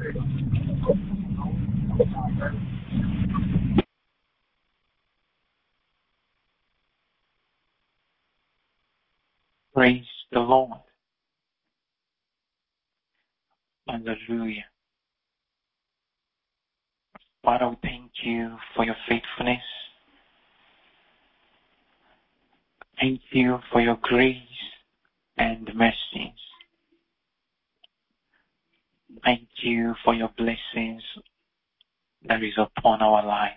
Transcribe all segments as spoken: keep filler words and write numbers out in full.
Praise the Lord. Hallelujah. Father, we thank you for your faithfulness. Thank you for your grace and mercies. Thank you for your blessings that is upon our lives.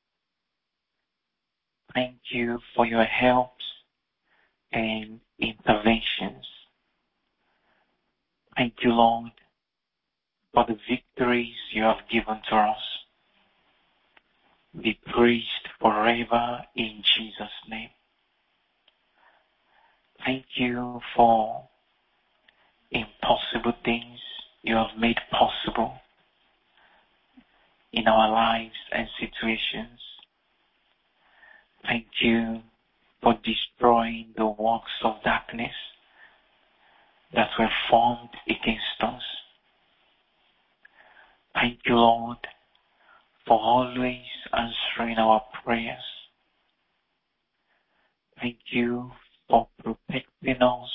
Thank you for your helps and interventions. Thank you, Lord, for the victories you have given to us. Be praised forever in Jesus' name. Thank you for impossible things you have made possible in our lives and situations. Thank you for destroying the works of darkness that were formed against us. Thank you, Lord, for always answering our prayers. Thank you for protecting us,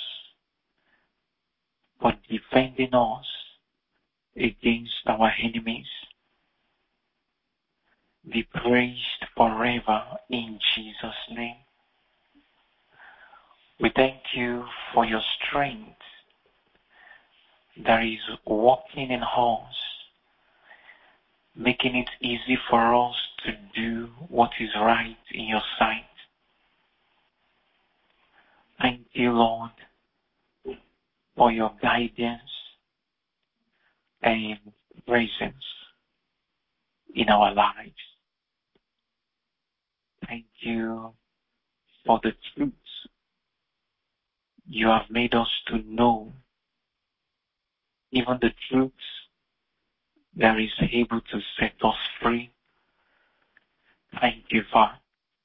for defending us against our enemies. Be praised forever in Jesus' name. We thank you for your strength that is working in us, making it easy for us to do what is right in your sight. Thank you, Lord, for your guidance and presence in our lives. Thank you for the truths you have made us to know, even the truths that is able to set us free. Thank you, Father.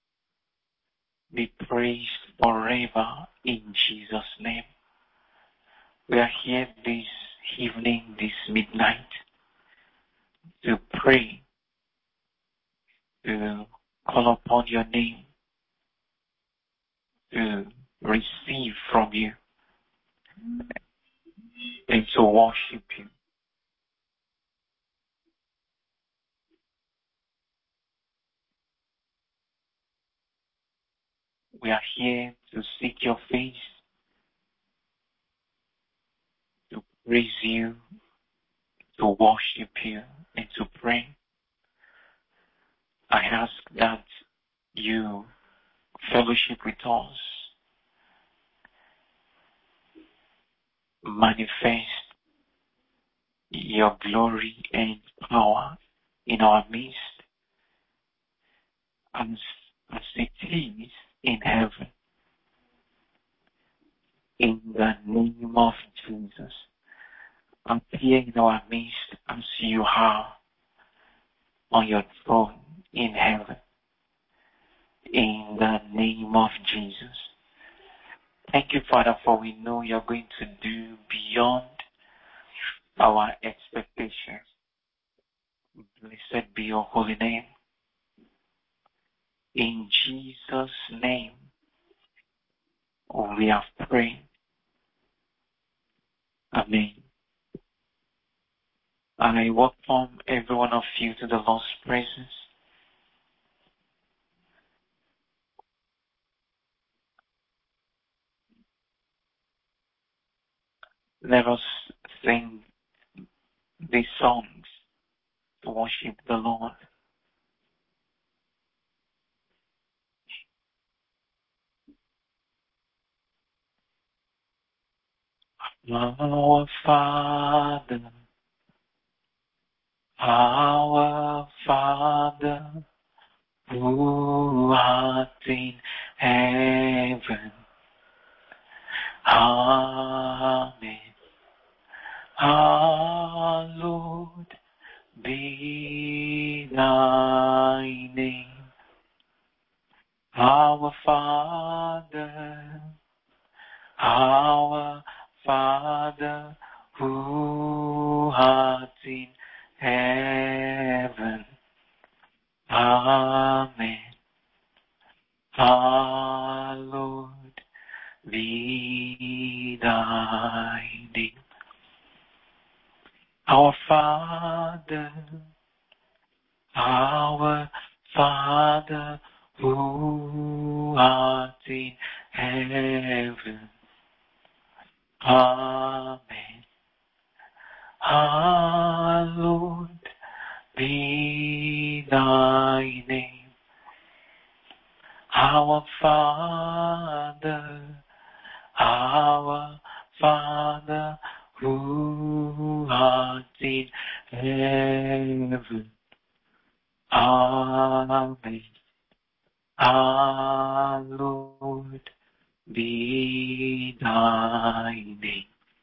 Be praised forever in Jesus' name. We are here this evening, this midnight, to pray, to call upon your name, to receive from you, and to worship you. We are here to seek your face, to praise you, to worship you, and to pray. I ask that you fellowship with us, manifest your glory and power in our midst, as, as it is in heaven. In the name of Jesus, appear in our midst as you are on your throne in heaven. In the name of Jesus. Thank you, Father, for we know you're going to do beyond our expectations. Blessed be your holy name. In Jesus' name, we have prayed. Amen. I welcome every one of you to the Lord's presence. Let us sing these songs to worship the Lord. Our Father, our Father, who art in heaven, Amen. Hallowed be thy name. Our Father, our Father, who art in hallowed be thy name. Our Father, our Father, who art in heaven, amen. Hallowed be thy name. Our Father, our Father, who art in heaven, amen. Hallowed be thy name.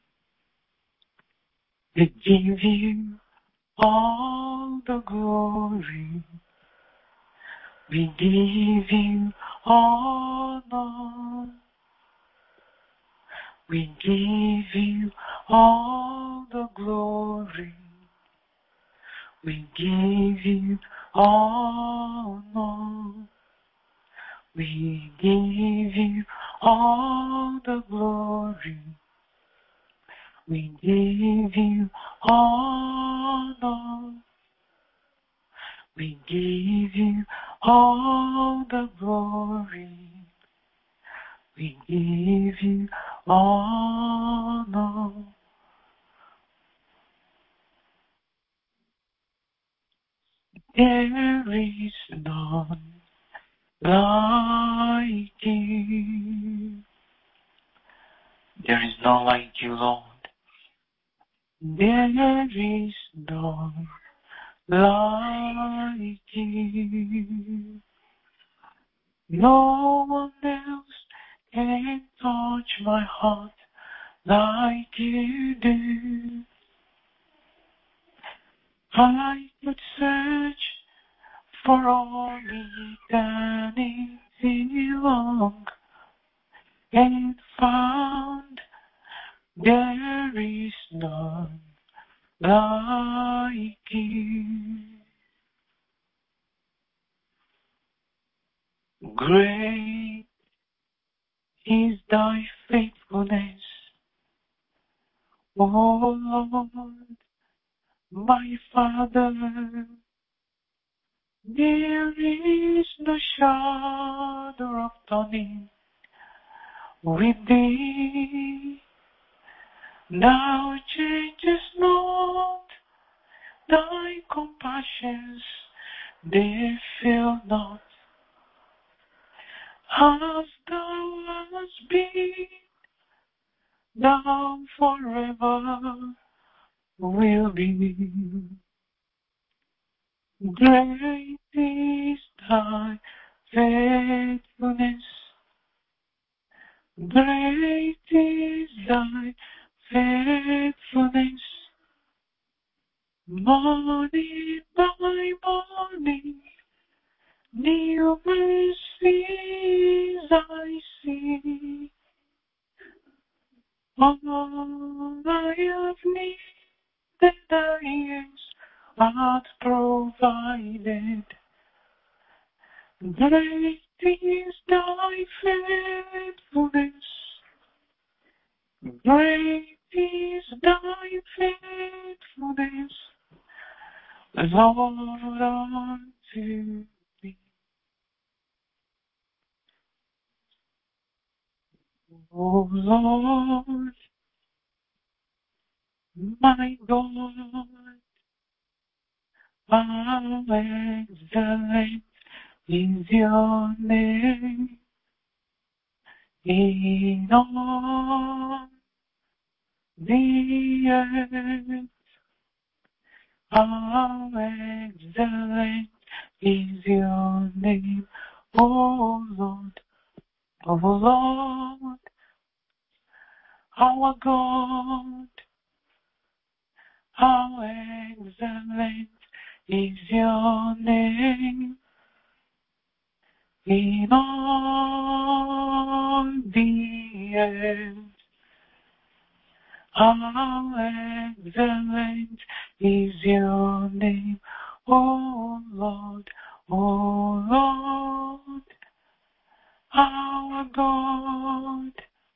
We give you all the glory. We give you honor. We give you all the glory. We give you honor. We give you all the glory. We give you honor. We give you all the glory. We give you honor. There is none like you. There is none like you, Lord. There is none like you. No one else can touch my heart like you do. I could search for all eternity long and found there is none like you. Great is thy faithfulness, O Lord, my Father. There is no shadow of turning with thee. Thou changest not, thy compassions, they fail not. As thou hast been, thou forever will be. Great is thy faithfulness. Great is thy faithfulness. Morning by morning, new mercies I see. All I have needed thy hands art provided. Great is thy faithfulness. Great is thy faithfulness, Lord, unto me. O Lord, my God, how excellent is your name in all the earth. How excellent is your name, O Lord, O Lord, our God. How excellent is your name in all the earth. How excellent is your name, O Lord, O Lord, our God.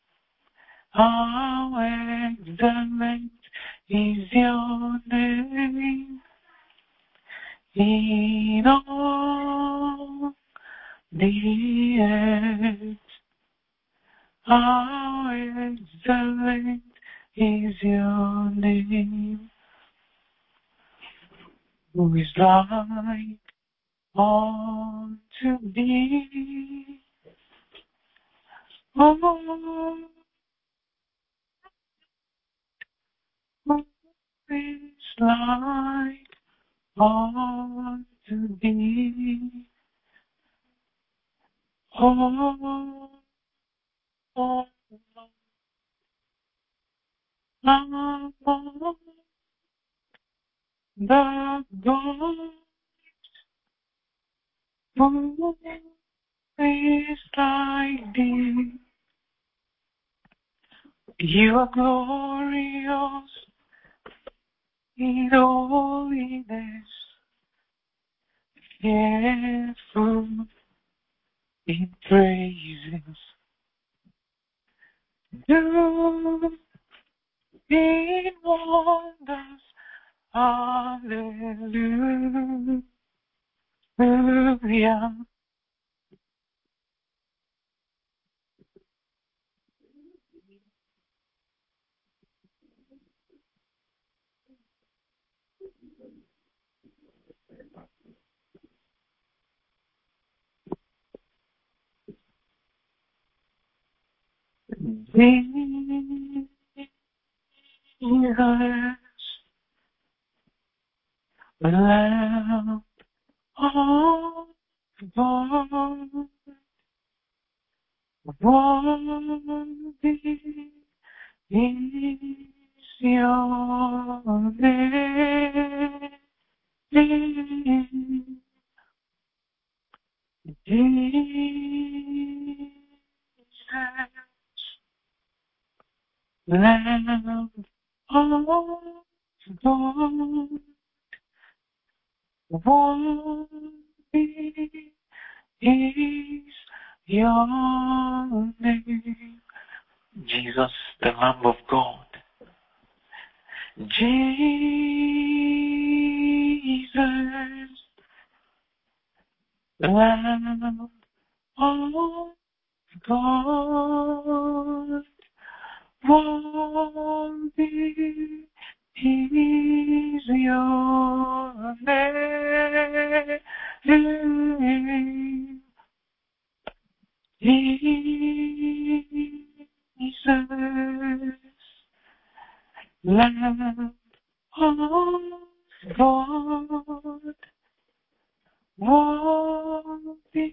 How excellent is your name in all the earth. How excellent is your name. Who is like unto thee? Oh, who is like unto thee? Oh, oh, among the gods, who is like thee? You are glorious in holiness, fearful in praises, doing wonders. Hallelujah. Jesus, the Lamb of God, worthy is your name. Jesus, Lamb of God, worthy is your name. Jesus, the Lamb of God. Jesus, Lamb of God, worthy is your name. Jesus, Lamb of God, worthy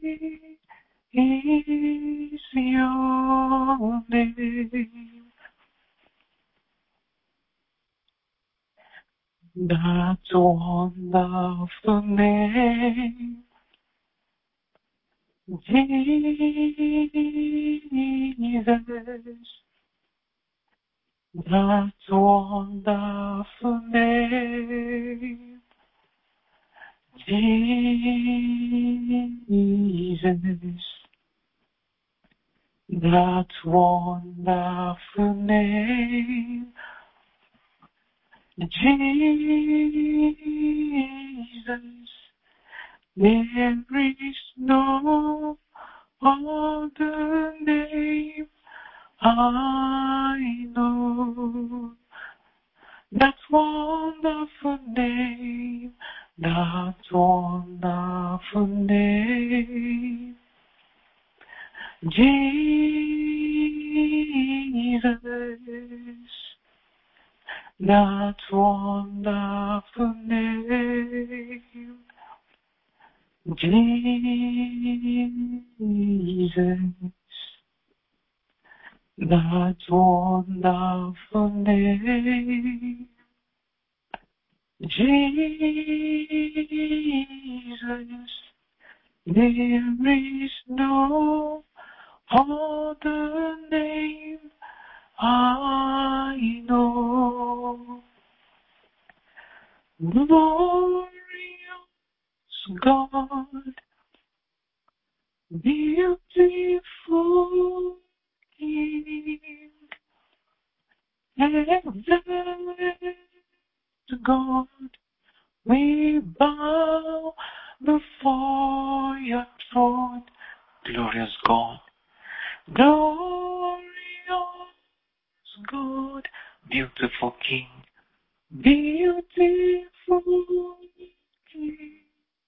is your name. That wonderful name, Jesus. That wonderful name, Jesus. That wonderful name, Jesus. There is no other name I know. That wonderful name, that wonderful name, Jesus. That wonderful name, Jesus. That wonderful name, Jesus. There is no other name I know. Glorious God, beautiful Excellent God, we bow before your throne. Glorious God, glorious God, beautiful King, beautiful King.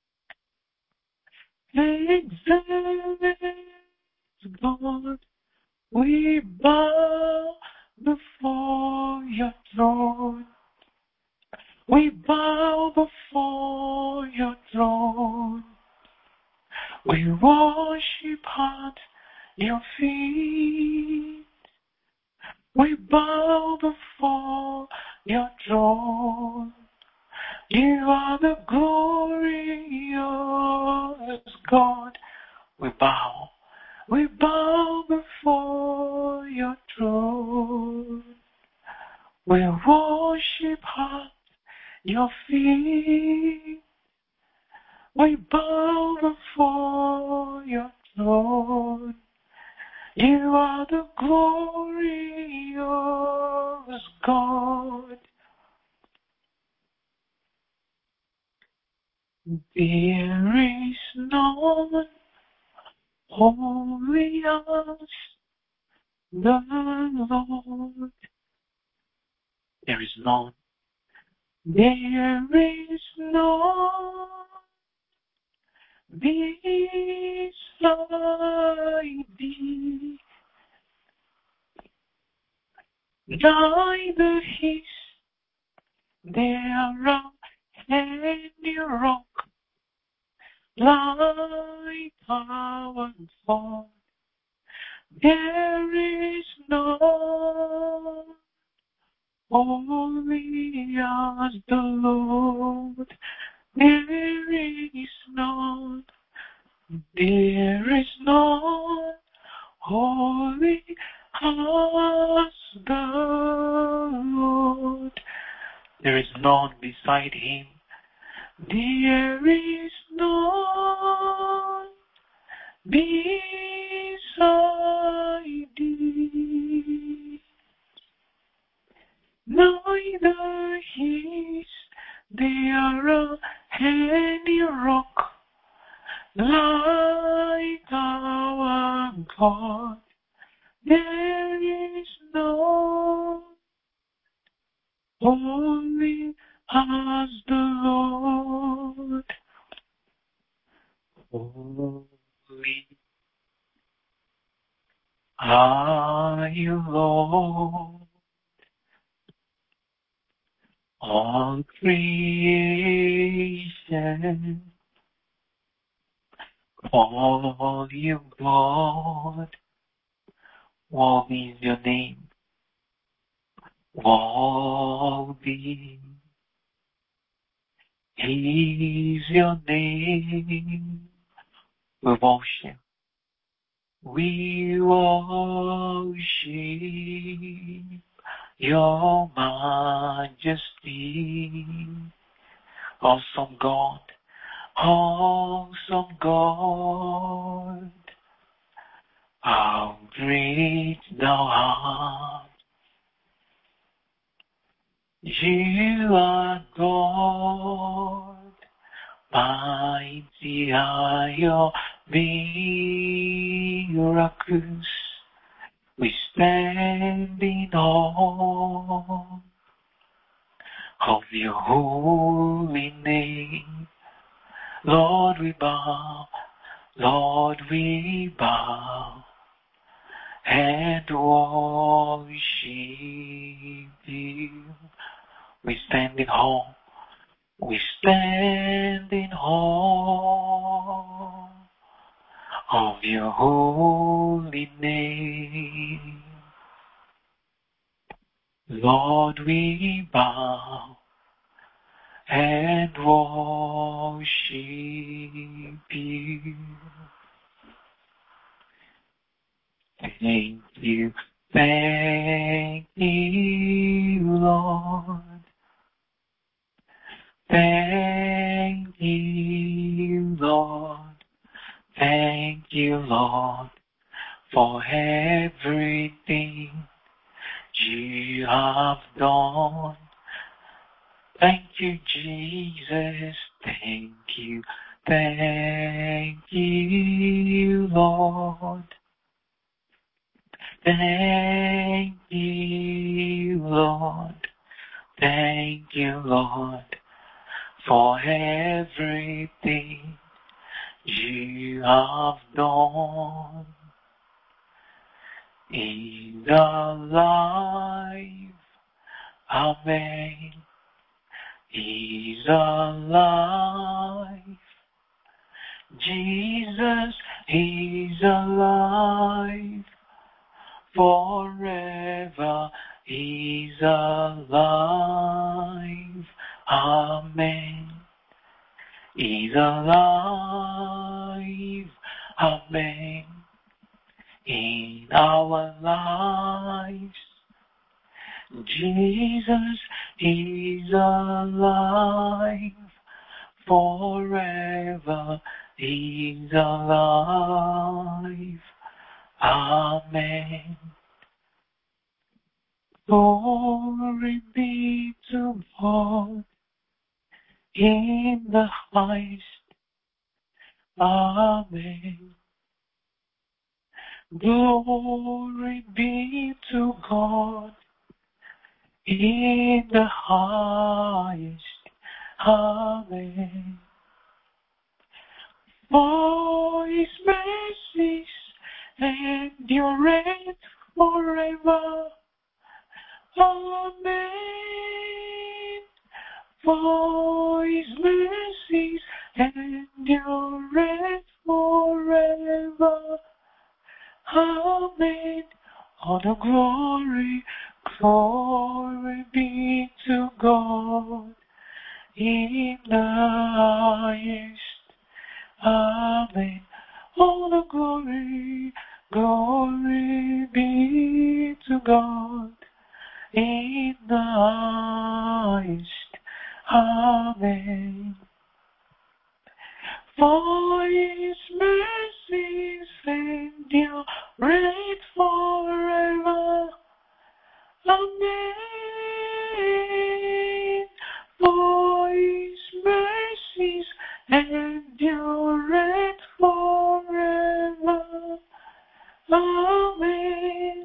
Excellent God, we bow before your throne. We bow before your throne. We worship at your feet. We bow before your throne. You are the glorious God. We bow. We bow before your throne. We worship at your feet. We bow before your throne. You are the glorious God. There is none holy as the Lord. There is none. There is none beside thee. Neither is there any rock like our God. There is none holy as the Lord. There is none. There is none holy as the Lord. There is none beside him. There is none beside thee. Neither is there any rock like our God. There is no holy as the Lord. Holy are you, Lord. All creation call you God. What is your name? Worthy is your name. We worship. We worship your majesty. Awesome God. Awesome God. How great thou art. You are God. Mighty are your miracles. We stand in awe of your holy name. Lord, we bow. Lord, we bow and worship you. We stand in awe. We stand in awe of your holy name. Lord, we bow and worship you. Thank you, thank you, Lord. Thank you, Lord. Thank you, Lord, for everything you have done. Thank you, Jesus. Thank you. Thank you, Lord. Thank you, Lord. Thank you, Lord, for everything you have done. Is alive. Amen. He's alive. Jesus is alive. Forever He's alive. Amen. He's alive. Amen. In our lives, Jesus is alive. Forever He's alive. Amen. Glory be to God in the highest. Amen. Glory be to God in the highest. Amen. For His mercies endureth forever. Amen. For His mercies endureth forever. Amen. All the glory, glory be to God in the highest. Amen. All the glory, glory be to God in the highest. Amen. For His mercies endure forever. Amen. For His mercies endure forever. Amen.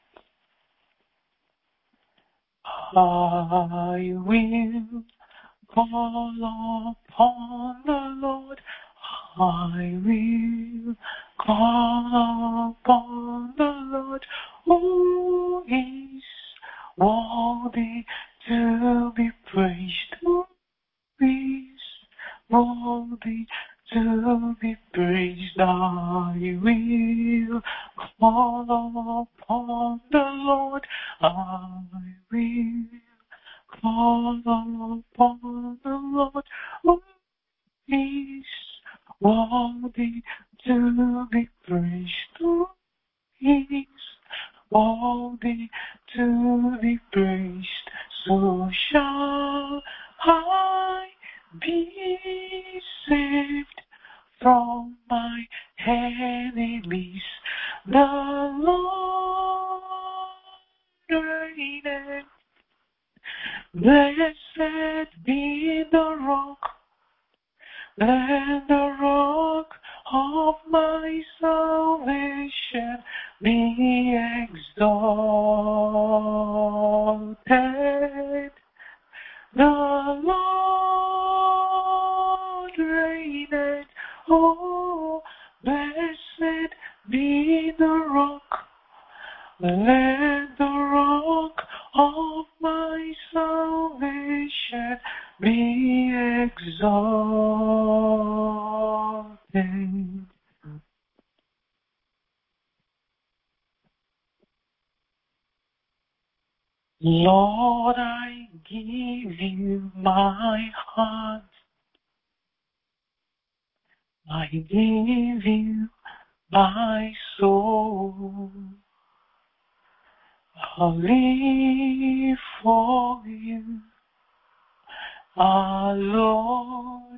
I will call upon the Lord. I will call upon the Lord, who is worthy to be praised, who is worthy to be praised. I will call upon the Lord. I will call upon the Lord, who is worthy to be praised, who is worthy to be praised. So shall I be saved from my enemies. The Lord reigneth. Blessed be the rock, and the rock of my salvation be exalted. The Lord reigneth. Oh, blessed be the rock, let the rock of my salvation be exalted. Lord, I give you my heart. I give you my soul. I'll live for you, our Lord.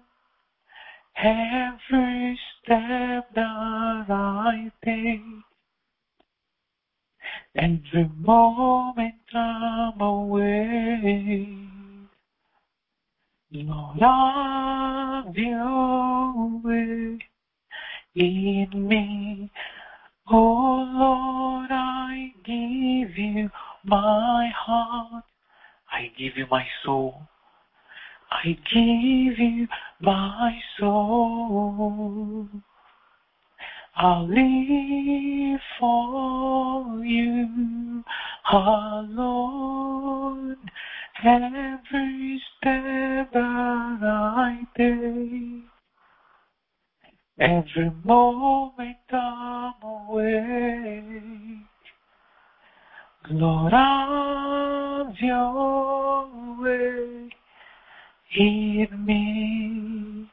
Every step that I take, Every moment I'm awake, Lord, have your way in me. Oh Lord, I give you my heart, I give you my soul, I give you my soul. I'll live for you alone. Every step that I take, every moment I'm awake, Lord, have your way in me.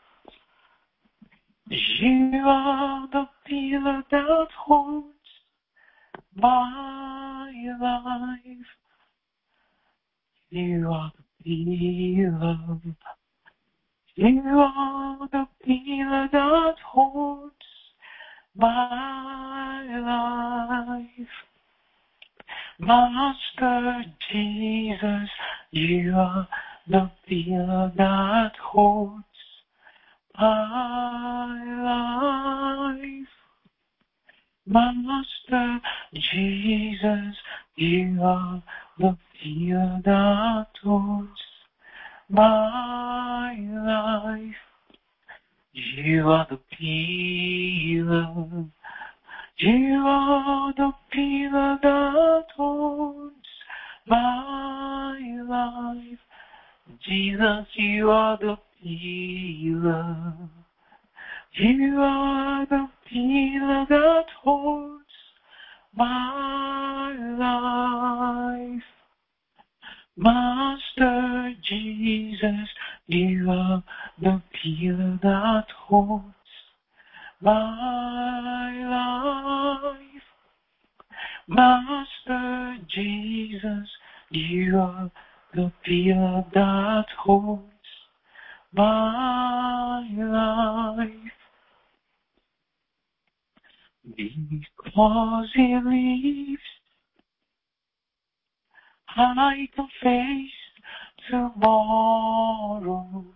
You are the pillar that holds my life. You are the pillar. You are the pillar that holds my life. Master Jesus, you are the pillar that holds my life. Master Jesus, you are the pillar that holds my life. You are the pillar. You are the pillar that holds my life. Jesus, you are the pillar. You are the pillar that holds my life. Master Jesus, you are the pillar that holds my life. Master Jesus, you are the pillar that holds my life. Because he lives, I can face tomorrow.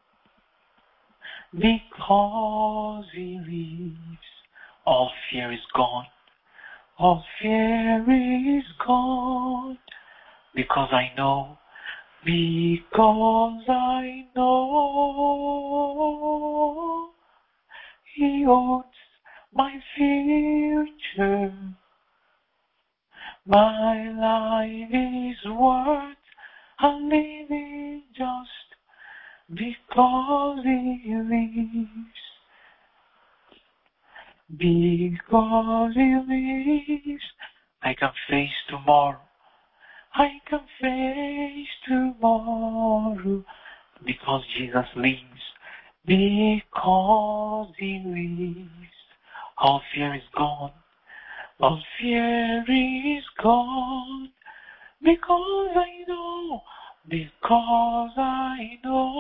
Because he lives, all fear is gone. All fear is gone. Because I know, because I know he owns my future. My life is worth a living just because he lives. Because he lives, I can face tomorrow. I can face tomorrow. Because Jesus lives. Because he lives, all fear is gone. All fear is gone. Because I know, because I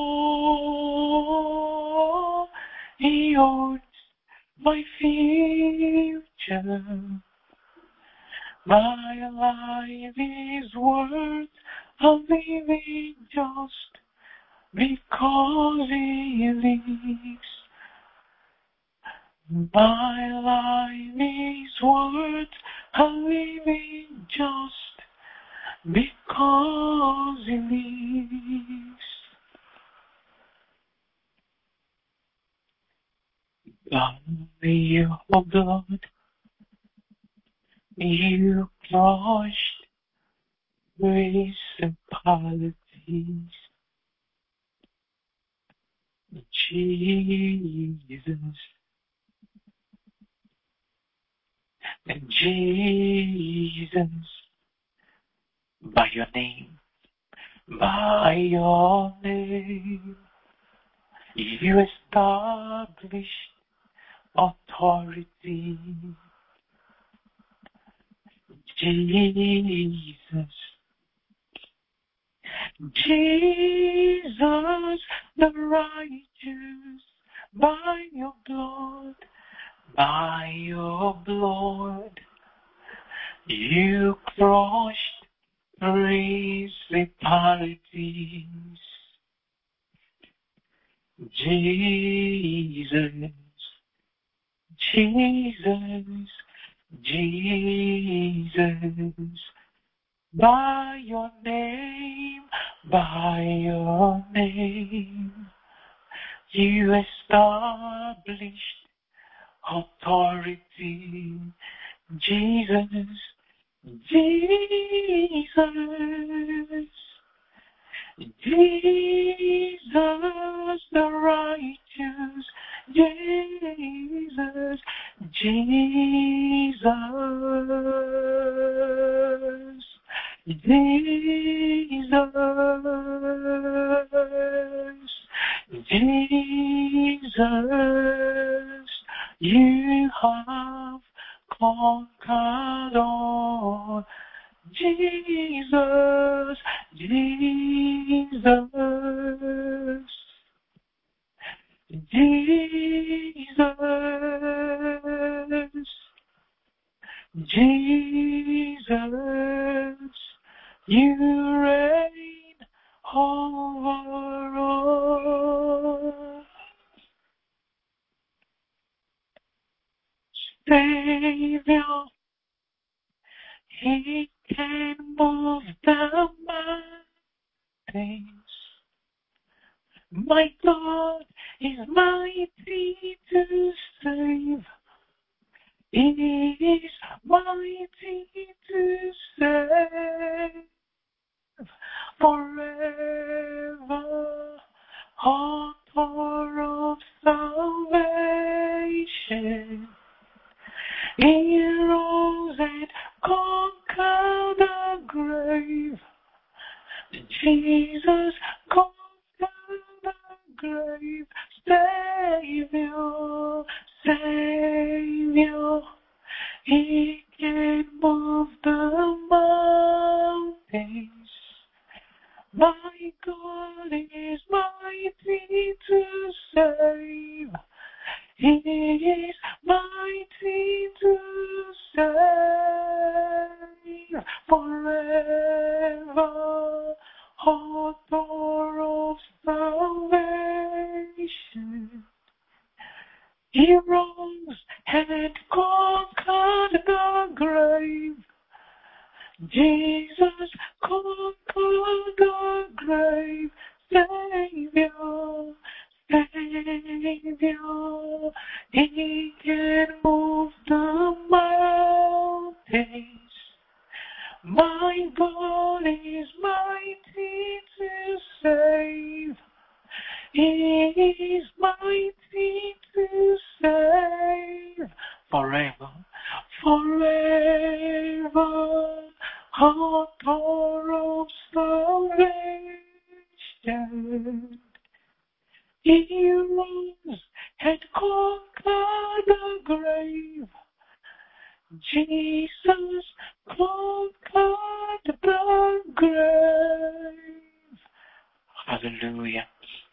know he owns my future. My life is worth a living just because he lives. My life is worth a living just because he lives. By your blood, you crushed principalities. Jesus, and Jesus, by your name, by your name, you established authority. Jesus, Jesus, the righteous, by your blood, by your blood, You crushed principalities. Jesus, Jesus, Jesus, by your name, by your name, you established authority. Jesus, Jesus, Jesus the righteous, Jesus, Jesus, Jesus, Jesus, you have conquered all. Jesus, Jesus, Jesus, Jesus, you reign over all. Savior, He can move the mountains. My God is mighty to save. He is mighty to save. Forever, author of salvation. He rose and conquered the grave. Jesus conquered the grave. Savior, Savior, He can move the mountains. My God is mighty to save. He is mighty to save. Forever, author of salvation. He rose and conquered the grave. Jesus conquered the grave. Savior, Savior, He can move the mountains. My God is mighty to save. He is mighty to save. Forever, forever, author of salvation. He rose and conquered the grave. Jesus conquered the grave. Hallelujah.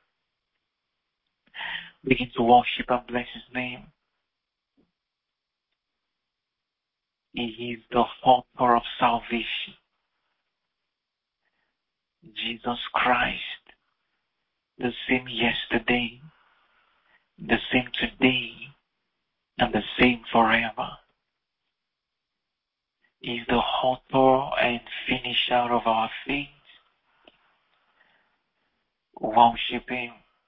Begin to worship and bless His name. He is the author of salvation. Jesus Christ, the same yesterday, the same today, and the same forever. He is the author and finisher of our faith. Worship Him.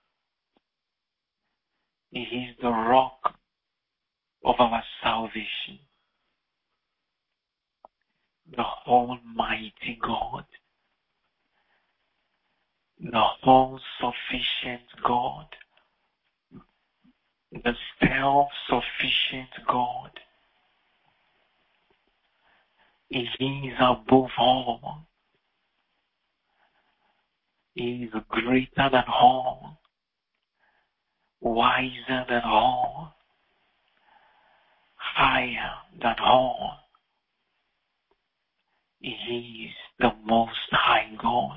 He is the rock of our salvation. The Almighty God. The all-sufficient God. The self-sufficient God. He is above all. He is greater than all. Wiser than all. Higher than all. He is the Most High God.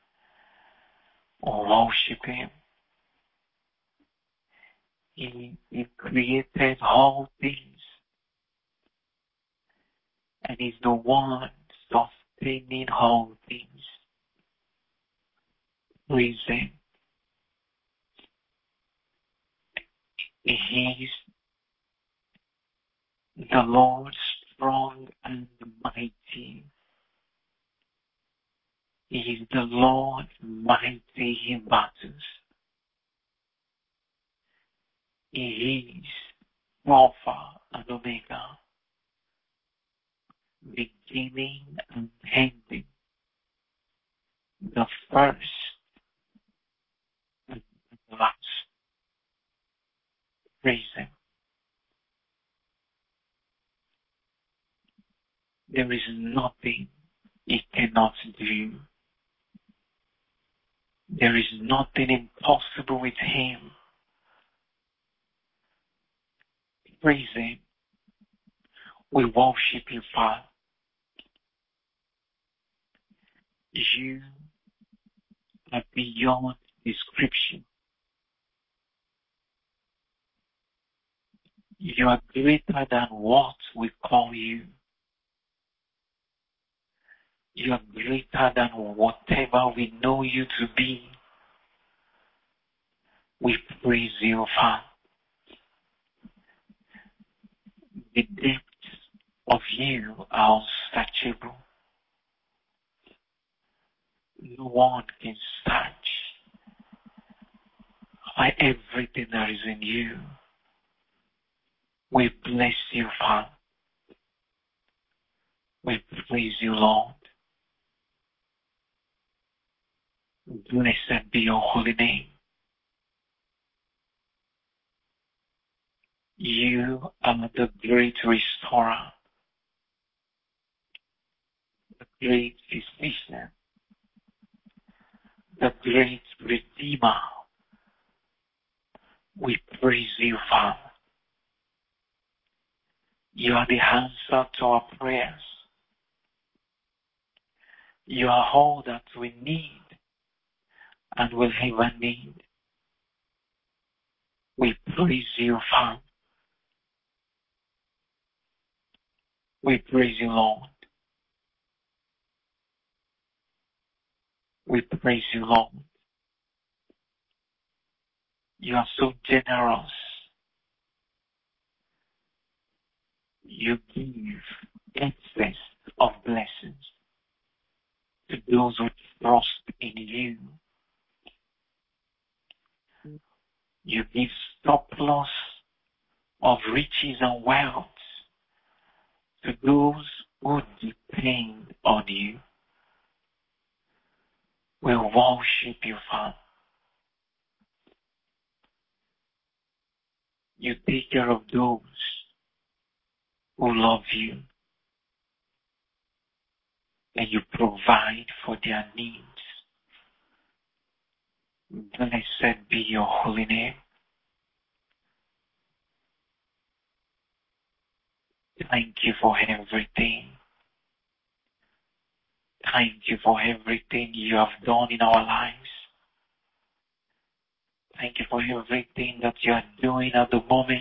Worship Him. He, he created all things, and is the one sustaining all things. Praise Him. He is the Lord strong and mighty. He is the Lord mighty in battles. He is Alpha and Omega, beginning and ending, the first and the last. Praise Him. There is nothing He cannot do. There is nothing impossible with Him. Praise Him. We worship You, Father. You are beyond description. You are greater than what we call You. You are greater than whatever we know You to be. We praise You, Father. The depths of You are unsearchable. No one can search by everything that is in You. We bless You, Father. We praise You, Lord. Blessed be Your holy name. You are the great restorer, the great physician, the great redeemer. We praise You, Father. You are the answer to our prayers. You are all that we need and will ever need. We praise You, Father. We praise You, Lord. We praise You, Lord. You are so generous. You give excess of blessings to those who trust in You. You give surplus of riches and wealth to those who depend on You. We worship You, Father. You take care of those who love You, and You provide for their needs. Blessed be Your holy name. Thank You for everything. Thank You for everything You have done in our lives. Thank You for everything that You are doing at the moment.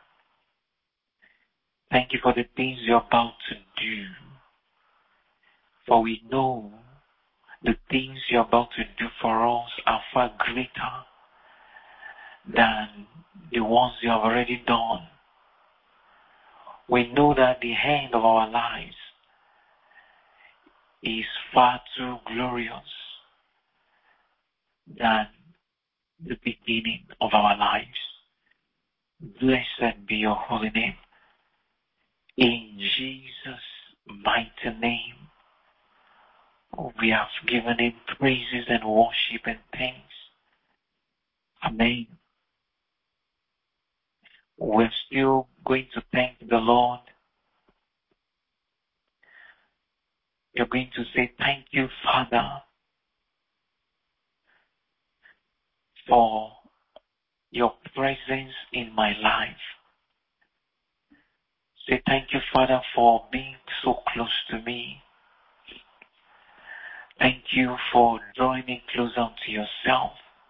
Thank You for the things You're about to do. For we know the things You're about to do for us are far greater than the ones You have already done. We know that the end of our lives is far too glorious than the beginning of our lives. Blessed be Your holy name. In Jesus' mighty name, we have given Him praises and worship and thanks. Amen. We're still going to thank the Lord. You're going to say, thank You, Father, for Your presence in my life. Say, thank You, Father, for being so close to me. Thank You for drawing me closer to Yourself.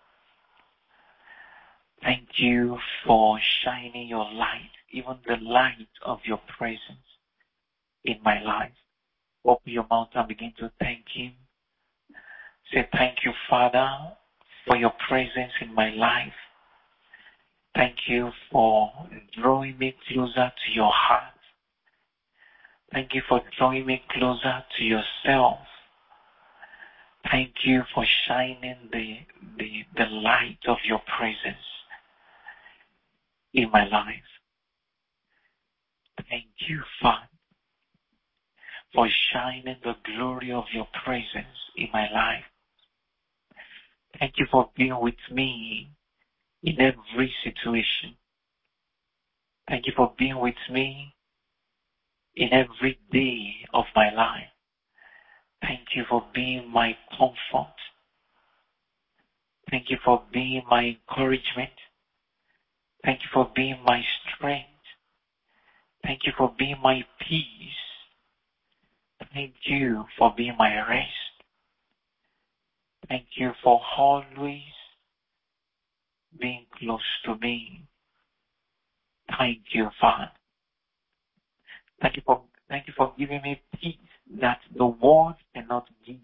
Thank You for shining Your light, even the light of Your presence, in my life. Open your mouth and begin to thank Him. Say, thank you, Father, for your presence in my life. Thank you for drawing me closer to your heart. Thank you for drawing me closer to yourself. Thank you for shining the, the, the light of your presence in my life. Thank you, Father, for shining the glory of your presence in my life. Thank you for being with me in every situation. Thank you for being with me in every day of my life. Thank you for being my comfort. Thank you for being my encouragement. Thank you for being my strength. Thank you for being my peace. Thank you for being my rest. Thank you for always being close to me. Thank you, Father. Thank you for, thank you for giving me peace that the world cannot give.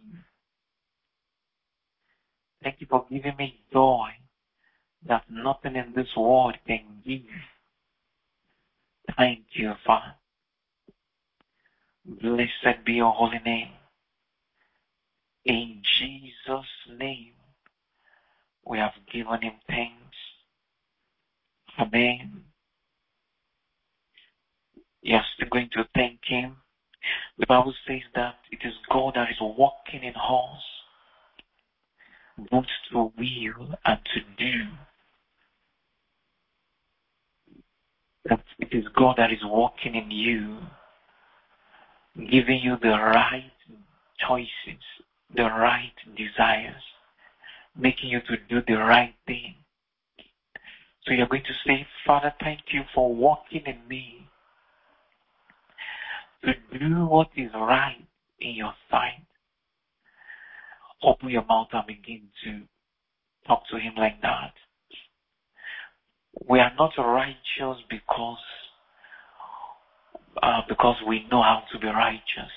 Thank you for giving me joy that nothing in this world can give. Thank you, Father. Blessed be your holy name. In Jesus' name, we have given him thanks. Amen. You're still going to thank him. The Bible says that it is God that is working in us, both to will and to do. That it is God that is working in you, giving you the right choices, the right desires, making you to do the right thing. So you're going to say, Father, thank you for working in me to do what is right in your sight. Open your mouth and begin to talk to him like that. We are not righteous because uh, because we know how to be righteous.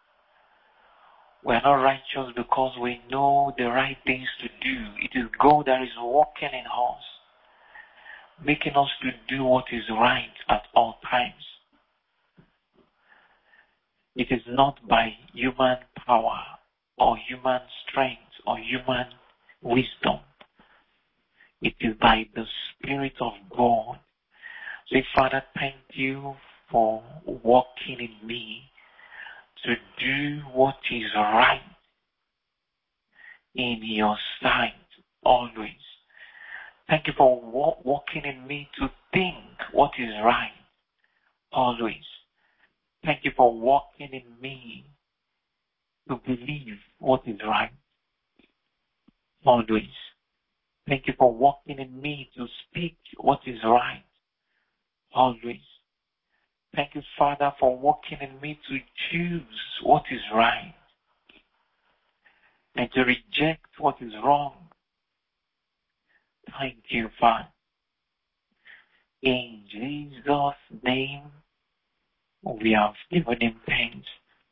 We are not righteous because we know the right things to do. It is God that is working in us, making us to do what is right at all times. It is not by human power or human strength or human wisdom. It is by the Spirit of God. Say, Father, thank you for working in me to do what is right in your sight always. Thank you for working in me to think what is right always. Thank you for working in me to believe what is right always. Thank you for working in me to speak what is right always. Thank you, Father, for working in me to choose what is right and to reject what is wrong. Thank you, Father. In Jesus' name, we have given him thanks.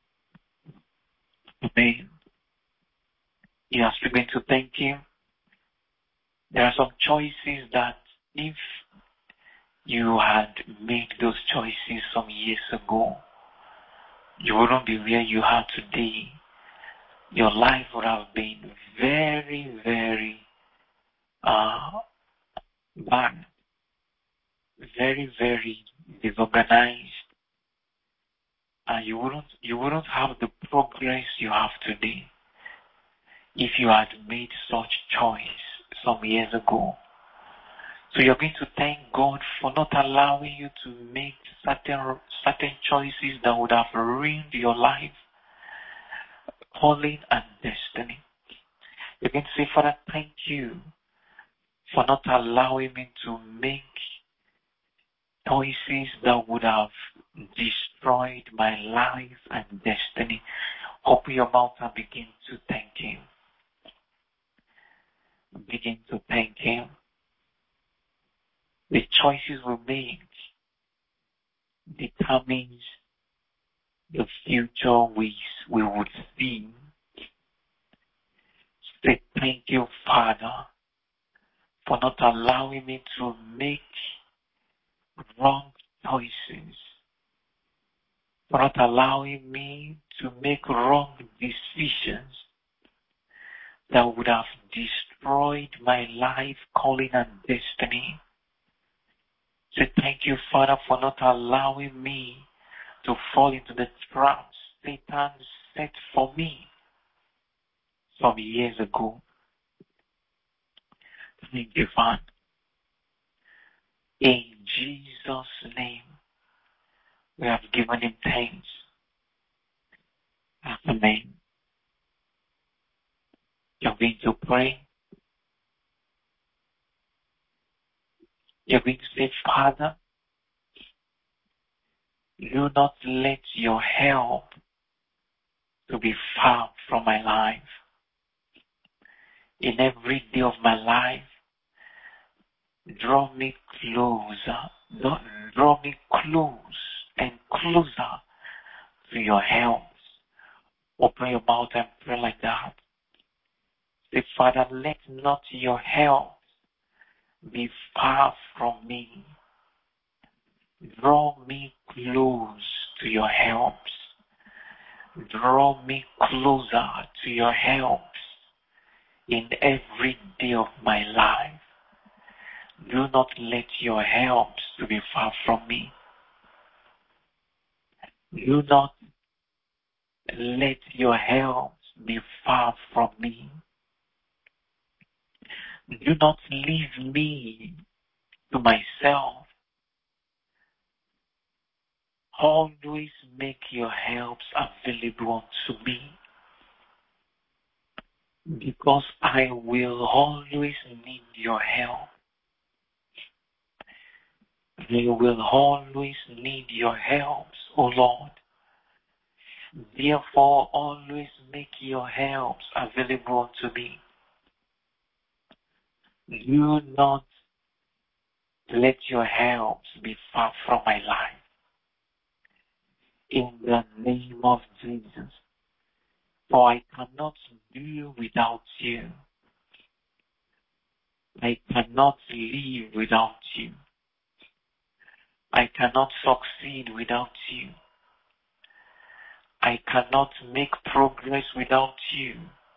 Amen. You are still going to thank him. There are some choices that if you had made those choices some years ago, you wouldn't be where you are today. Your life would have been very, very uh, bad, very, very disorganized, and you wouldn't you wouldn't have the progress you have today if you had made such choice some years ago. So you're going to thank God for not allowing you to make certain certain choices that would have ruined your life, calling and destiny. You're going to say, Father, thank you for not allowing me to make choices that would have destroyed my life and destiny. Open your mouth and begin to thank him. Begin to thank him. The choices we make determines the future we, we would see. Say thank you, Father, for not allowing me to make wrong choices, for not allowing me to make wrong decisions that would have destroyed my life, calling, and destiny. Say thank you, Father, for not allowing me to fall into the traps Satan set for me some years ago. Thank you, Father. In Jesus' name, we have given him thanks. Amen. You're going to pray. You're going to say, Father, do not let your help to be far from my life. In every day of my life, draw me closer, draw me close and closer to your help. Open your mouth and pray like that. Say, Father, let not your help be far from me. Draw me close to your helps. Draw me closer to your helps in every day of my life. Do not let your helps to be far from me. Do not let your helps be far from me. Do not leave me to myself. Always make your helps available to me, because I will always need your help. I will always need your helps, O Lord. Therefore, always make your helps available to me. Do not let your helps be far from my life. In the name of Jesus. For I cannot do without you. I cannot live without you. I cannot succeed without you. I cannot make progress without you.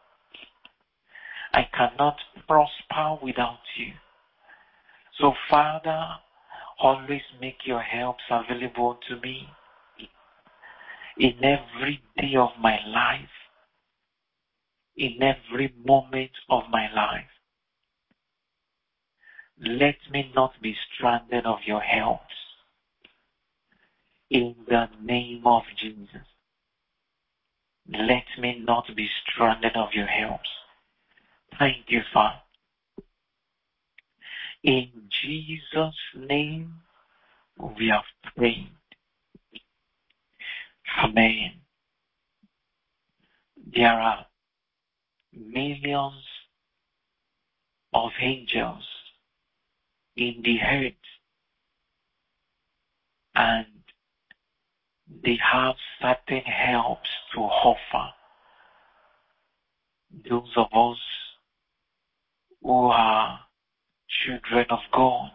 I cannot prosper without you. So, Father, always make your helps available to me in every day of my life, in every moment of my life. Let me not be stranded of your helps. In the name of Jesus. Let me not be stranded of your helps. Thank you, Father. In Jesus' name, we have prayed. Amen. There are millions of angels in the earth, and they have certain helps to offer. Those of us who are children of God,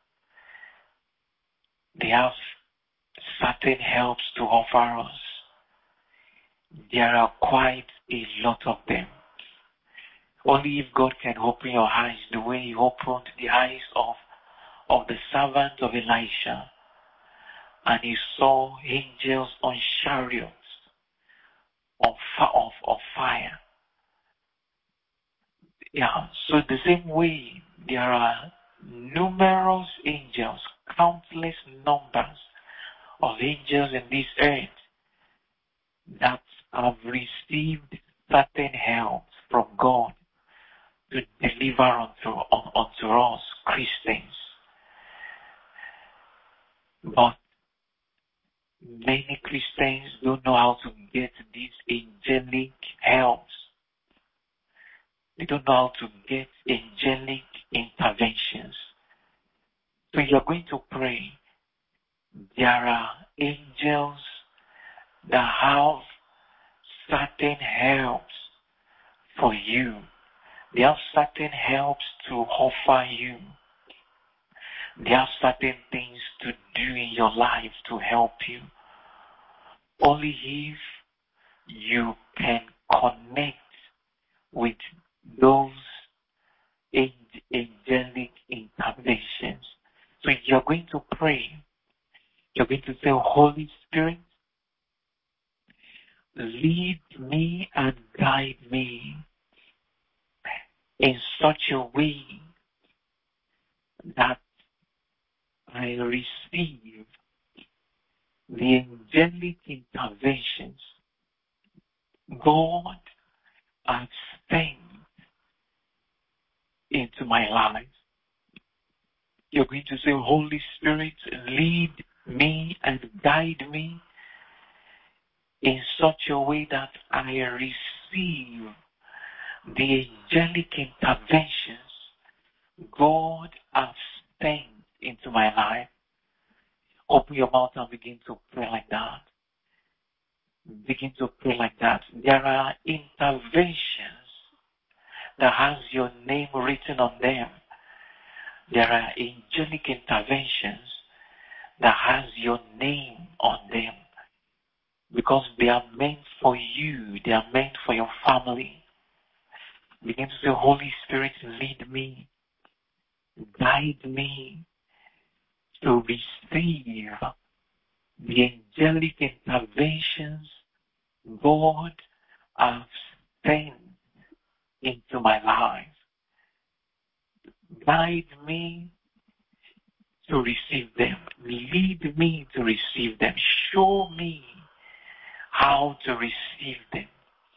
they have certain helps to offer us. There are quite a lot of them. Only if God can open your eyes the way He opened the eyes of, of the servant of Elisha, and he saw angels on chariots of, of, of fire. Yeah, so the same way, there are numerous angels, countless numbers of angels in this earth that have received certain help from God to deliver unto, unto us Christians. But many Christians don't know how to get these angelic helps. They don't know how to get angelic interventions. So you're going to pray. There are angels that have certain helps for you. They have certain helps to offer you. They have certain things to do in your life to help you. Only if you can connect with those angelic interventions. So you're going to pray. You're going to say, Holy Spirit, lead me and guide me in such a way that I receive the angelic interventions God has sent into my life. You're going to say, Holy Spirit, lead me and guide me in such a way that I receive the angelic interventions God has sent into my life. Open your mouth and begin to pray like that. Begin to pray like that. There are interventions that has your name written on them. There are angelic interventions that has your name on them. Because they are meant for you. They are meant for your family. Begin to say, Holy Spirit, lead me. Guide me to receive the angelic interventions God has sent into my life. Guide me to receive them. Lead me to receive them. Show me how to receive them.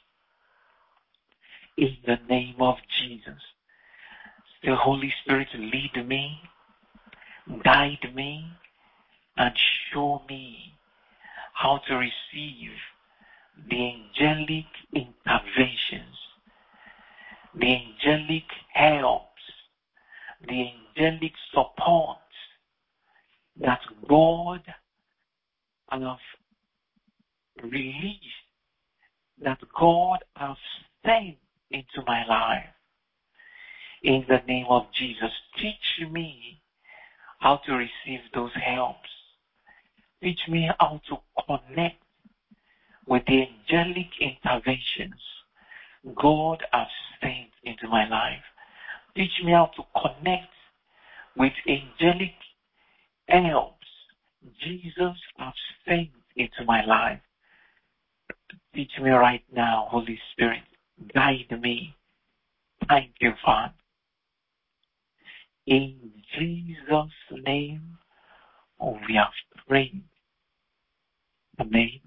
In the name of Jesus. The Holy Spirit, lead me, guide me, and show me how to receive the angelic interventions, the angelic helps, the angelic support that God has released, that God has sent into my life. In the name of Jesus, teach me how to receive those helps. Teach me how to connect with the angelic interventions God has sent into my life. Teach me how to connect with angelic helps Jesus has sent into my life. Teach me right now, Holy Spirit. Guide me. Thank you, Father. In Jesus' name, we have prayed. Amen.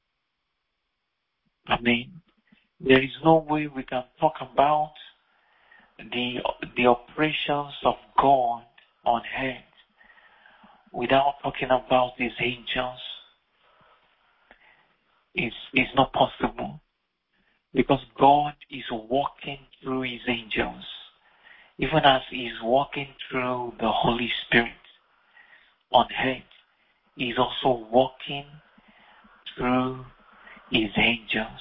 Amen. There is no way we can talk about the the operations of God on earth without talking about His angels. It's, it's not possible because God is walking through His angels. Even as He is walking through the Holy Spirit on earth, He is also walking through His angels.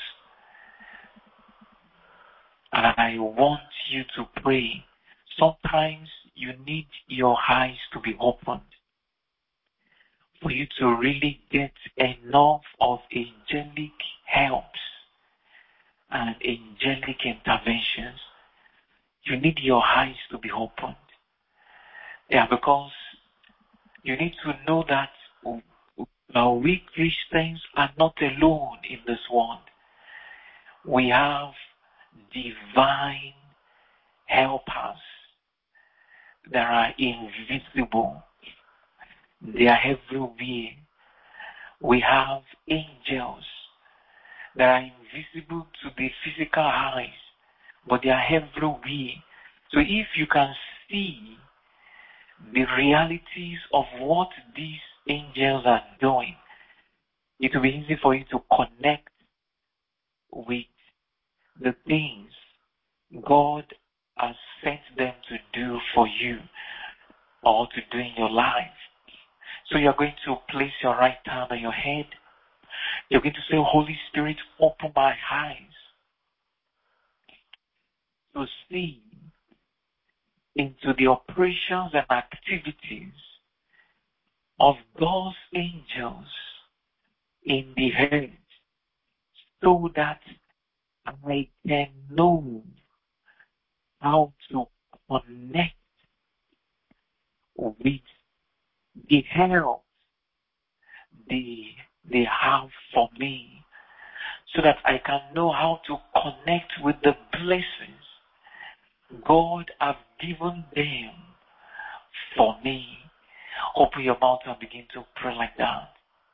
And I want you to pray. Sometimes you need your eyes to be opened for you to really get enough of angelic helps and angelic interventions. You need your eyes to be opened. Yeah, because you need to know that uh, we Christians are not alone in this world. We have divine helpers that are invisible. They are everywhere. We have angels that are invisible to the physical eyes, but they are everywhere. So if you can see the realities of what these angels are doing, it will be easy for you to connect with the things God has sent them to do for you or to do in your life. So you're going to place your right hand on your head. You're going to say, Holy Spirit, open my eyes to see into the operations and activities of God's angels in the earth, so that I can know how to connect with the help they, they have for me, so that I can know how to connect with the blessings God has given them for me. Open your mouth and begin to pray like that.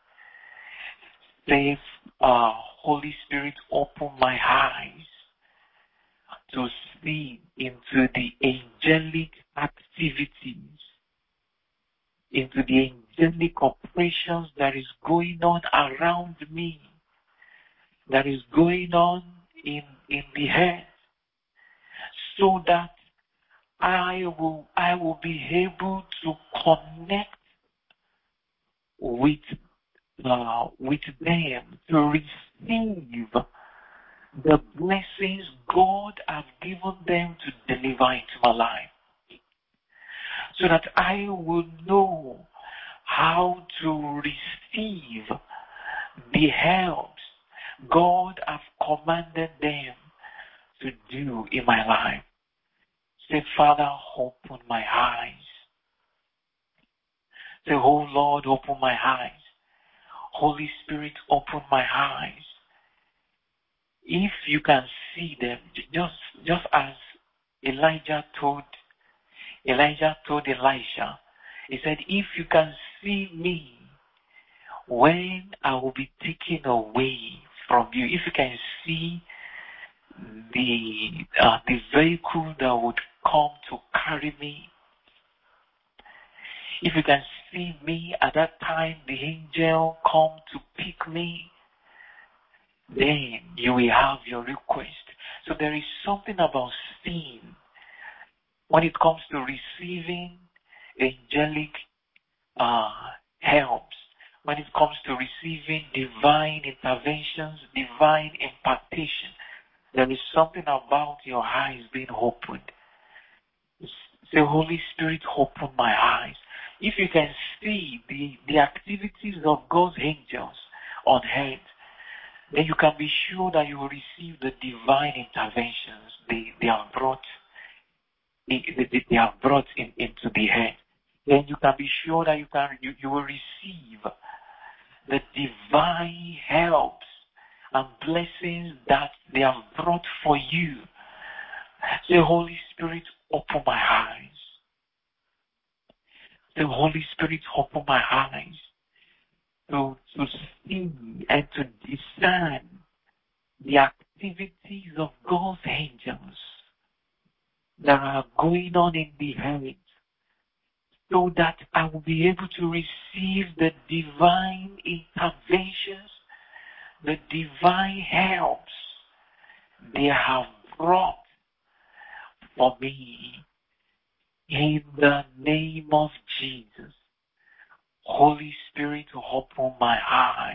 Say, uh, Holy Spirit, open my eyes to see into the angelic activities, into the angelic operations that is going on around me, that is going on in, in the earth, so that I will, I will be able to connect with, uh, with them to receive the blessings God has given them to deliver into my life, so that I will know how to receive the helps God has commanded them to do in my life. Say, Father, open my eyes. Say, oh Lord, open my eyes. Holy Spirit, open my eyes. If you can see them, just, just as Elijah told, Elijah told Elisha, he said, if you can see me when I will be taken away from you, if you can see the, uh, the vehicle that would come to carry me, if you can see me at that time, the angel come to pick me, then you will have your request. So there is something about seeing when it comes to receiving angelic uh, helps, when it comes to receiving divine interventions, divine impartation. There is something about your eyes being opened. Say, Holy Spirit, open my eyes. If you can see the, the activities of God's angels on earth, then you can be sure that you will receive the divine interventions they, they have brought they, they, they have brought in, into the earth. Then you can be sure that you can you, you will receive the divine helps and blessings that they have brought for you. Say, Holy Spirit, open my eyes. The Holy Spirit open my eyes to, to see and to discern the activities of God's angels that are going on in the earth, so that I will be able to receive the divine interventions, the divine helps they have brought for me. In the name of Jesus, Holy Spirit, open my eyes.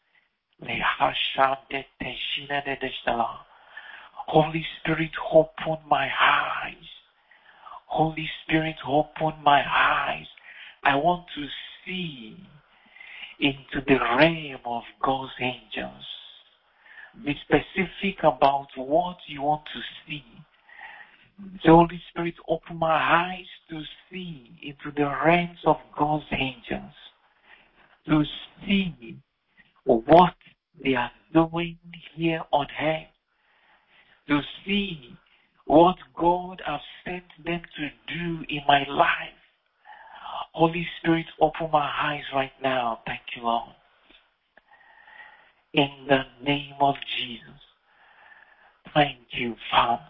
Holy Spirit, open my eyes. Holy Spirit, open my eyes. I want to see into the realm of God's angels. Be specific about what you want to see. The Holy Spirit, open my eyes to see into the realms of God's angels, to see what they are doing here on earth, to see what God has sent them to do in my life. Holy Spirit, open my eyes right now. Thank you, Lord. In the name of Jesus. Thank you, Father.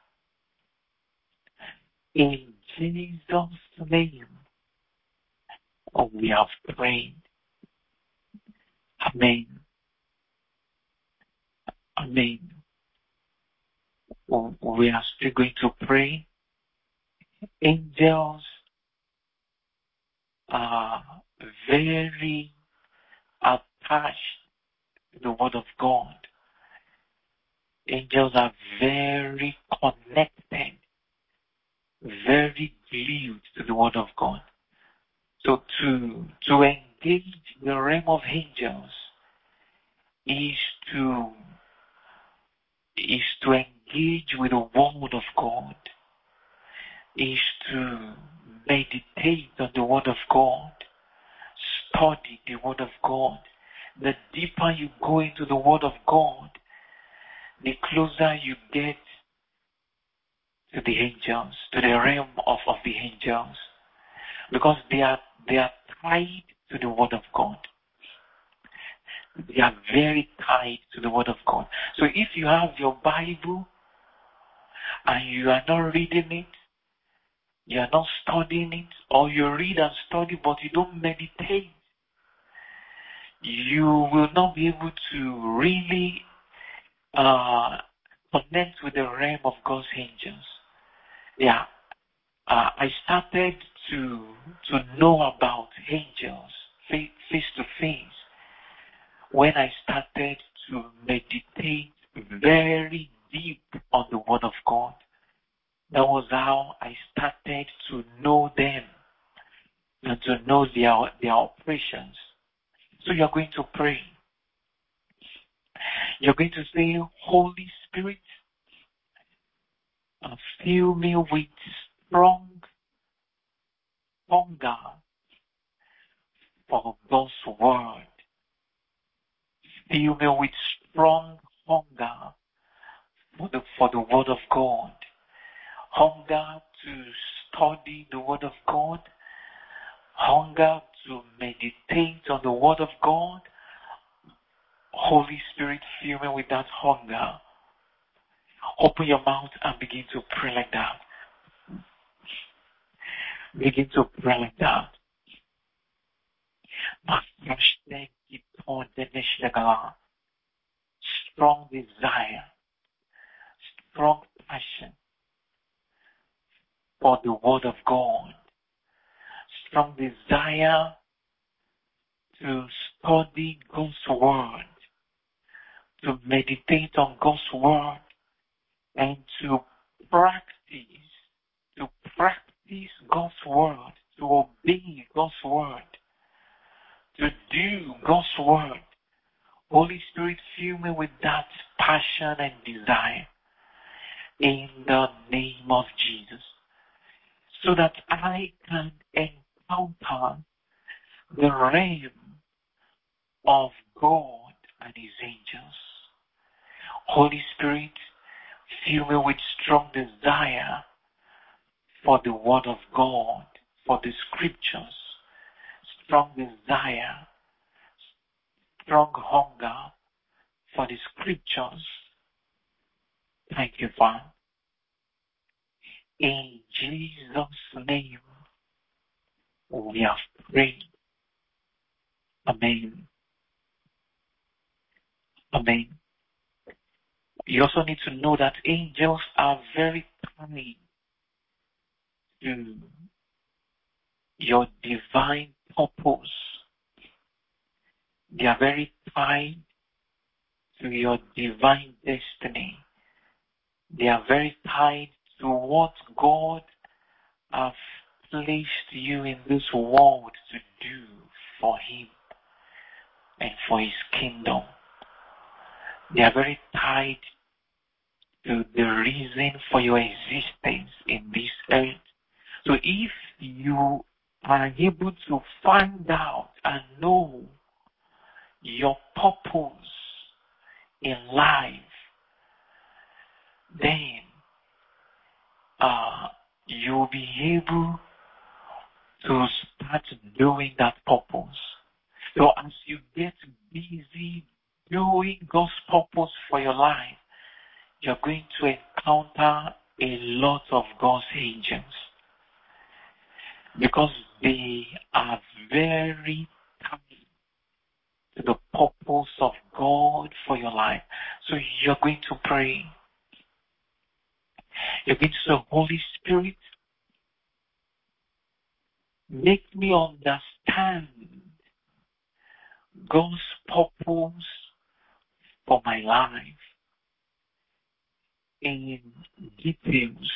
In Jesus' name, oh, we have prayed. Amen. Amen. Oh, we are still going to pray. Angels are very attached to the Word of God. Angels are very connected, very glued to the Word of God. So to, to engage the realm of angels is to, is to engage with the Word of God, is to meditate on the Word of God, study the Word of God. The deeper you go into the Word of God, the closer you get to the angels, to the realm of, of the angels, because they are they are tied to the Word of God. They are very tied to the Word of God. So if you have your Bible and you are not reading it, you are not studying it, or you read and study but you don't meditate, you will not be able to really uh, connect with the realm of God's angels. Yeah, uh, I started to to know about angels face, face to face when I started to meditate very deep on the Word of God. That was how I started to know them and to know their their operations. So you're going to pray. You're going to say, Holy Spirit, uh, fill me with strong hunger for God's Word. Fill me with strong hunger for the, for the Word of God. Hunger to study the Word of God. Hunger to meditate on the Word of God. Holy Spirit, fill me with that hunger. Open your mouth and begin to pray like that. Begin to pray like that. Strong desire, strong passion for the Word of God, strong desire to study God's Word, to meditate on God's Word, and to practice, to practice God's Word, to obey God's Word, to do God's Word. Holy Spirit, fill me with that passion and desire in the name of Jesus, so that I can encounter the realm of God and His angels. Holy Spirit, fill me with strong desire for the Word of God, for the Scriptures, strong desire, strong hunger for the Scriptures. Thank you, Father. In Jesus' name, we have prayed. Amen. Amen. You also need to know that angels are very tied to your divine purpose. They are very tied to your divine destiny. They are very tied to what God has placed you in this world to do for Him and for His kingdom. They are very tied to the reason for your existence in this earth. So if you are able to find out and know your purpose in life, then uh, you'll be able to start doing that purpose. So as you get busy doing God's purpose for your life, you're going to encounter a lot of God's angels, because they are very tied to the purpose of God for your life. So you're going to pray. You're going to say, Holy Spirit, make me understand God's purpose for my life in details.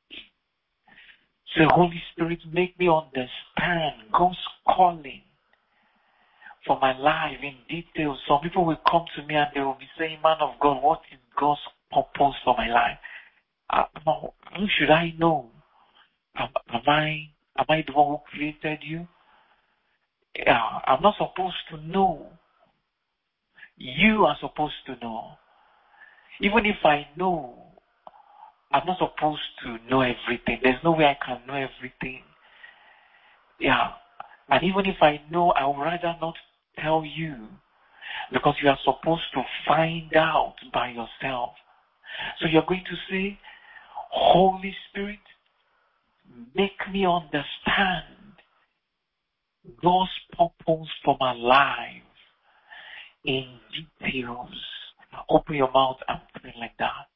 So Holy Spirit, make me understand God's calling for my life in details. Some people will come to me and they will be saying, man of God, what is God's purpose for my life? Uh, how should I know? Am, am I am I the one who created you? Yeah, I'm not supposed to know. You are supposed to know. Even if I know, I'm not supposed to know everything. There's no way I can know everything. Yeah. And even if I know, I would rather not tell you, because you are supposed to find out by yourself. So you're going to say, Holy Spirit, make me understand God's purpose for my life in details. Open your mouth and pray like that.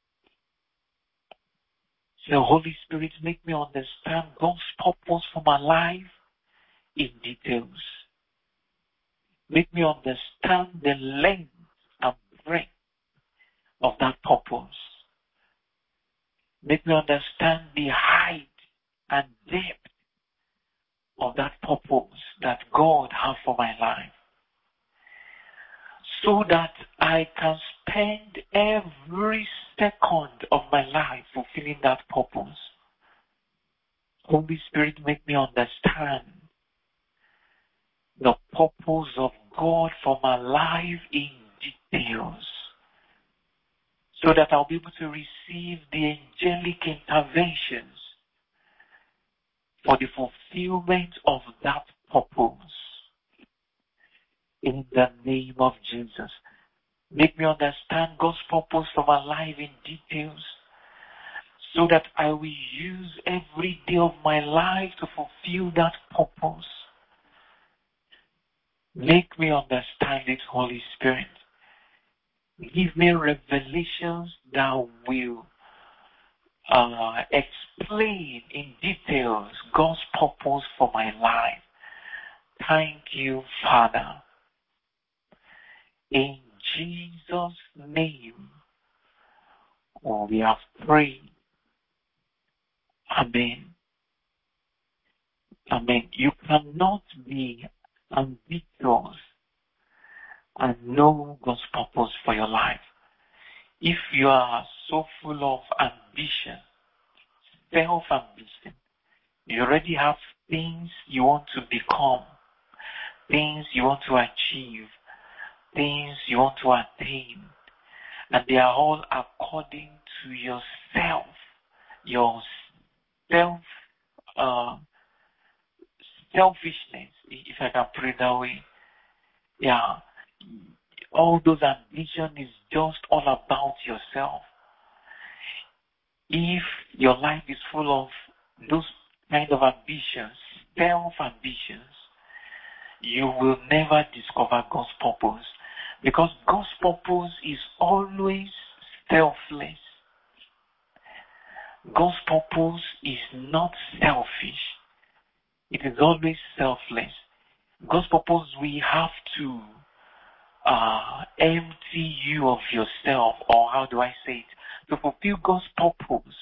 So Holy Spirit, make me understand God's purpose for my life in details. Make me understand the length and breadth of that purpose. Make me understand the height and depth of that purpose that God has for my life, so that I can spend every second of my life fulfilling that purpose. Holy Spirit, make me understand the purpose of God for my life in details, so that I'll be able to receive the angelic interventions for the fulfillment of that purpose. In the name of Jesus, make me understand God's purpose for my life in details, so that I will use every day of my life to fulfill that purpose. Make me understand it, Holy Spirit. Give me revelations that will uh, explain in details God's purpose for my life. Thank you, Father. In Jesus' name, we have prayed. Amen. Amen. You cannot be ambitious and know God's purpose for your life. If you are so full of ambition, self-ambition, you already have things you want to become, things you want to achieve, things you want to attain, and they are all according to yourself, your self, uh, selfishness, if I can put it that way. Yeah, all those ambition is just all about yourself. If your life is full of those kind of ambitions, self-ambitions, you will never discover God's purpose, because God's purpose is always selfless. God's purpose is not selfish. It is always selfless. God's purpose, we have to uh, empty you of yourself, or how do I say it? To fulfill God's purpose,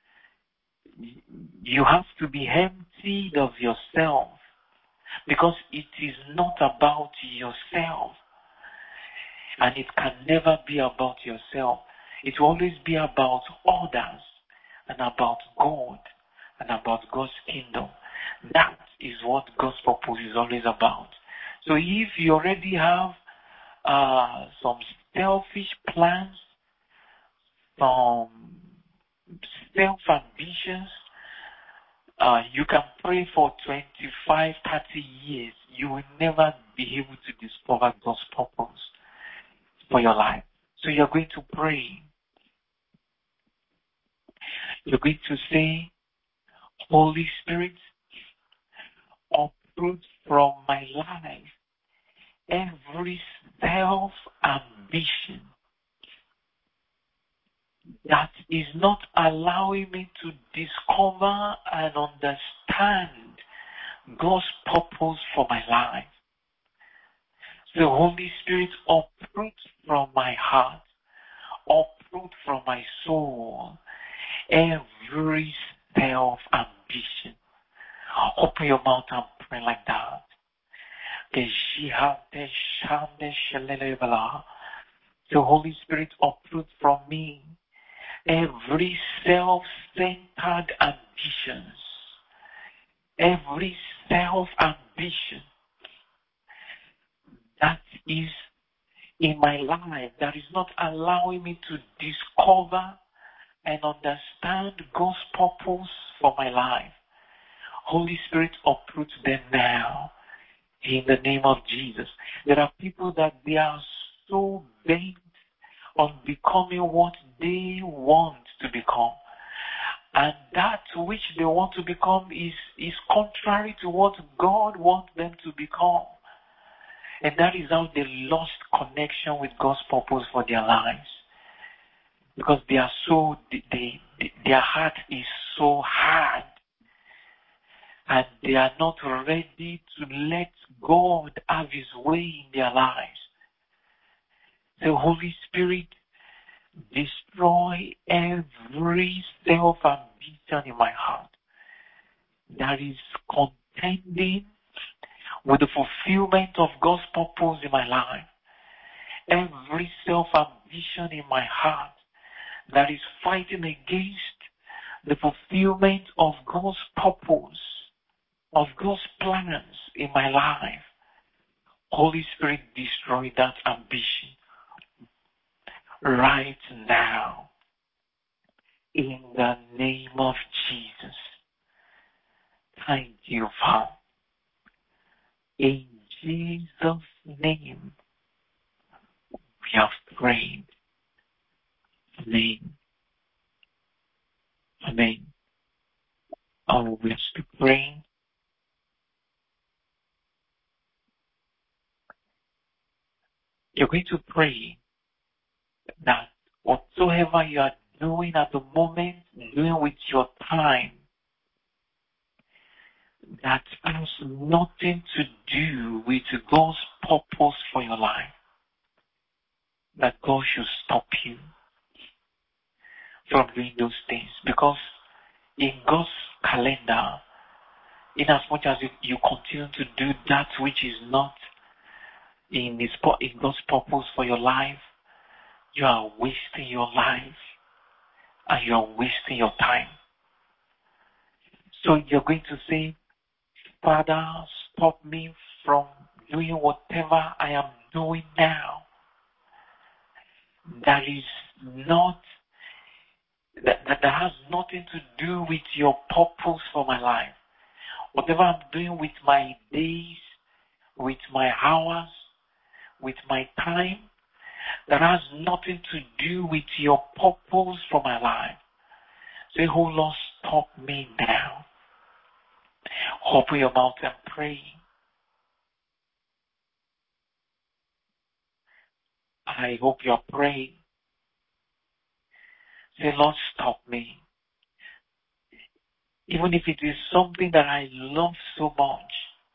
you have to be emptied of yourself, because it is not about yourself, and it can never be about yourself. It will always be about others, and about God, and about God's kingdom. That is what God's purpose is always about. So if you already have uh, some selfish plans, some self-ambitions, uh, you can pray for twenty-five, thirty years. You will never be able to discover God's purpose for your life. So you're going to pray. You're going to say, Holy Spirit, uproot from my life every self-ambition that is not allowing me to discover and understand God's purpose for my life. The Holy Spirit uproot from my heart uproot from my soul every self-ambition. Open your mouth and pray like that. The Holy Spirit uproot from me every self-centered ambitions, every self-ambition that is in my life that is not allowing me to discover and understand God's purpose for my life. Holy Spirit, uproot them now in the name of Jesus. There are people that they are so bent on becoming what they want to become. And that which they want to become is, is contrary to what God wants them to become. And that is how they lost connection with God's purpose for their lives. Because they are so, they, they, their heart is so hard. And they are not ready to let God have His way in their lives. The Holy Spirit, destroy every self-ambition in my heart that is contending with the fulfillment of God's purpose in my life. Every self-ambition in my heart that is fighting against the fulfillment of God's purpose, of God's plans in my life. Holy Spirit, destroy that ambition right now in the name of Jesus. Thank you, Father. In Jesus' name, we have prayed. Amen. Amen. Oh, we are still praying. You're going to pray that whatsoever you are doing at the moment, doing with your time, that has nothing to do with God's purpose for your life, that God should stop you from doing those things. Because in God's calendar, in as much as you, you continue to do that which is not in, his, in God's purpose for your life, you are wasting your life and you are wasting your time. So you're going to say, Father, stop me from doing whatever I am doing now that is not, that, that has nothing to do with your purpose for my life. Whatever I'm doing with my days, with my hours, with my time, that has nothing to do with your purpose for my life. Say, oh Lord, stop me now. Open your mouth and pray. I hope you're praying. Say, Lord, stop me. Even if it is something that I love so much.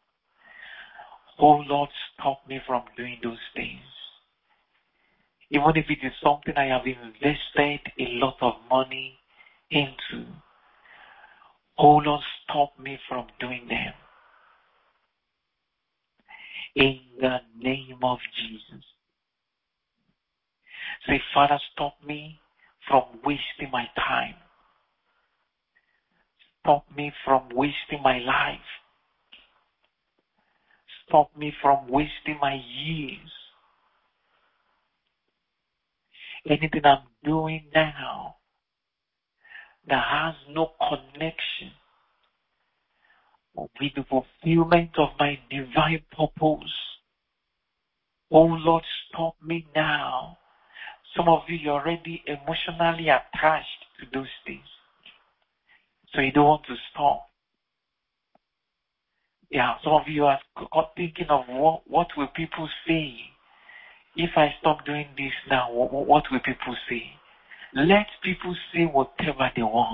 Oh Lord, stop me from doing those things. Even if it is something I have invested a lot of money into. Oh Lord, stop me from doing them. In the name of Jesus. Say, Father, stop me from wasting my time. Stop me from wasting my life. Stop me from wasting my years. Anything I'm doing now that has no connection with the fulfillment of my divine purpose. Oh Lord, stop me now. Some of you are already emotionally attached to those things. So you don't want to stop. Yeah, some of you are thinking of what, what will people say if I stop doing this now. What, what will people say? Let people say whatever they want.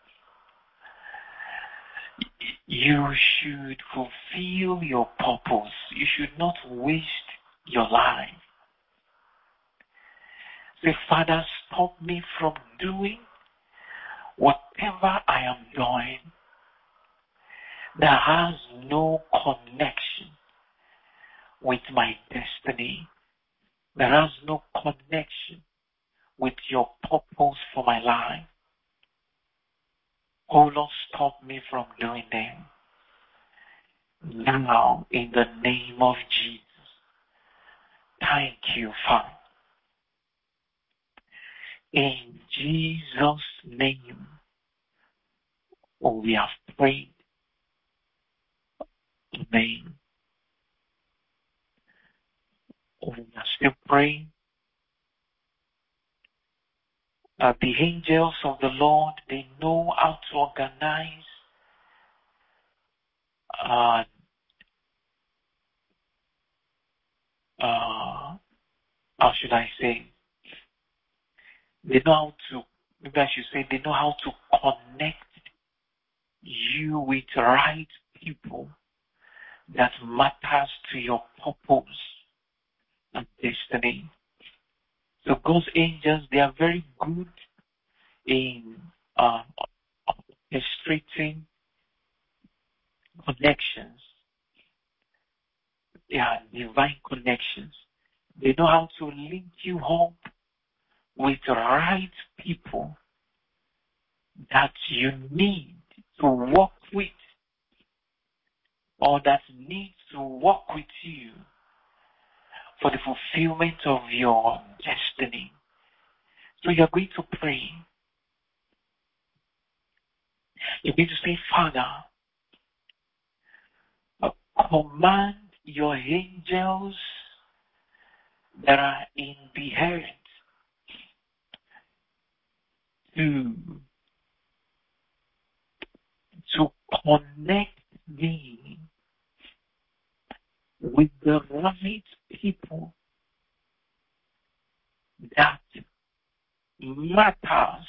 You should fulfill your purpose. You should not waste your life. Say, Father, stop me from doing whatever I am doing that has no connection with my destiny, that has no connection with your purpose for my life. Oh Lord, stop me from doing them. Now, in the name of Jesus, thank you, Father. In Jesus' name, oh, we have prayed. Amen. Oh, we are still praying. Uh, the angels of the Lord, they know how to organize uh, uh, how should I say? They know how to, maybe I should say, they know how to connect you with right people that matters to your purpose and destiny. So God's angels, they are very good in uh, orchestrating connections. They are divine connections. They know how to link you up with right people that you need to work with or that needs to work with you for the fulfillment of your destiny. So you're going to pray. You're going to say, Father, command your angels that are in the earth to, to connect me with the right people that matters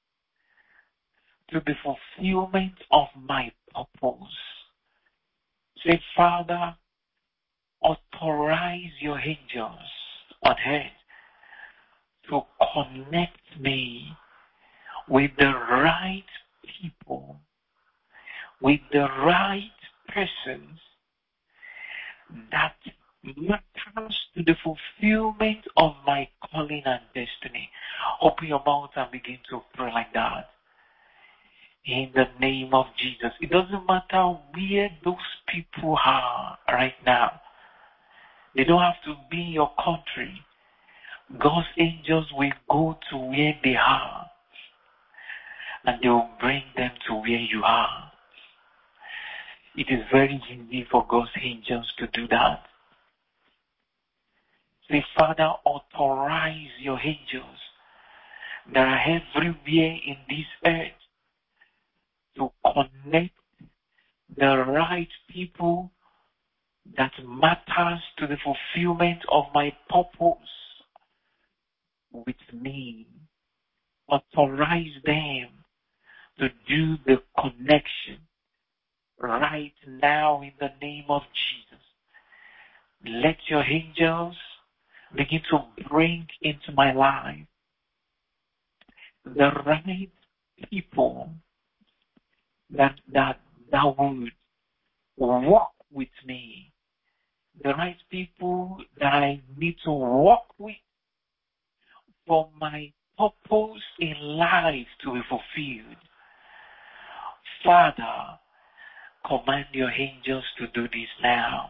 to the fulfillment of my purpose. Say, Father, authorize your angels on earth to connect me with the right people, with the right persons that matters to the fulfillment of my calling and destiny. Open your mouth and begin to pray like that. In the name of Jesus. It doesn't matter where those people are right now. They don't have to be in your country. God's angels will go to where they are and they will bring them to where you are. It is very easy for God's angels to do that. Say, Father, authorize your angels that are everywhere in this earth to connect the right people that matters to the fulfillment of my purpose with me. Authorize them to do the connection right now in the name of Jesus. Let your angels begin to bring into my life the right people that that that would walk with me, the right people that I need to walk with for my purpose in life to be fulfilled. Father, command your angels to do this now.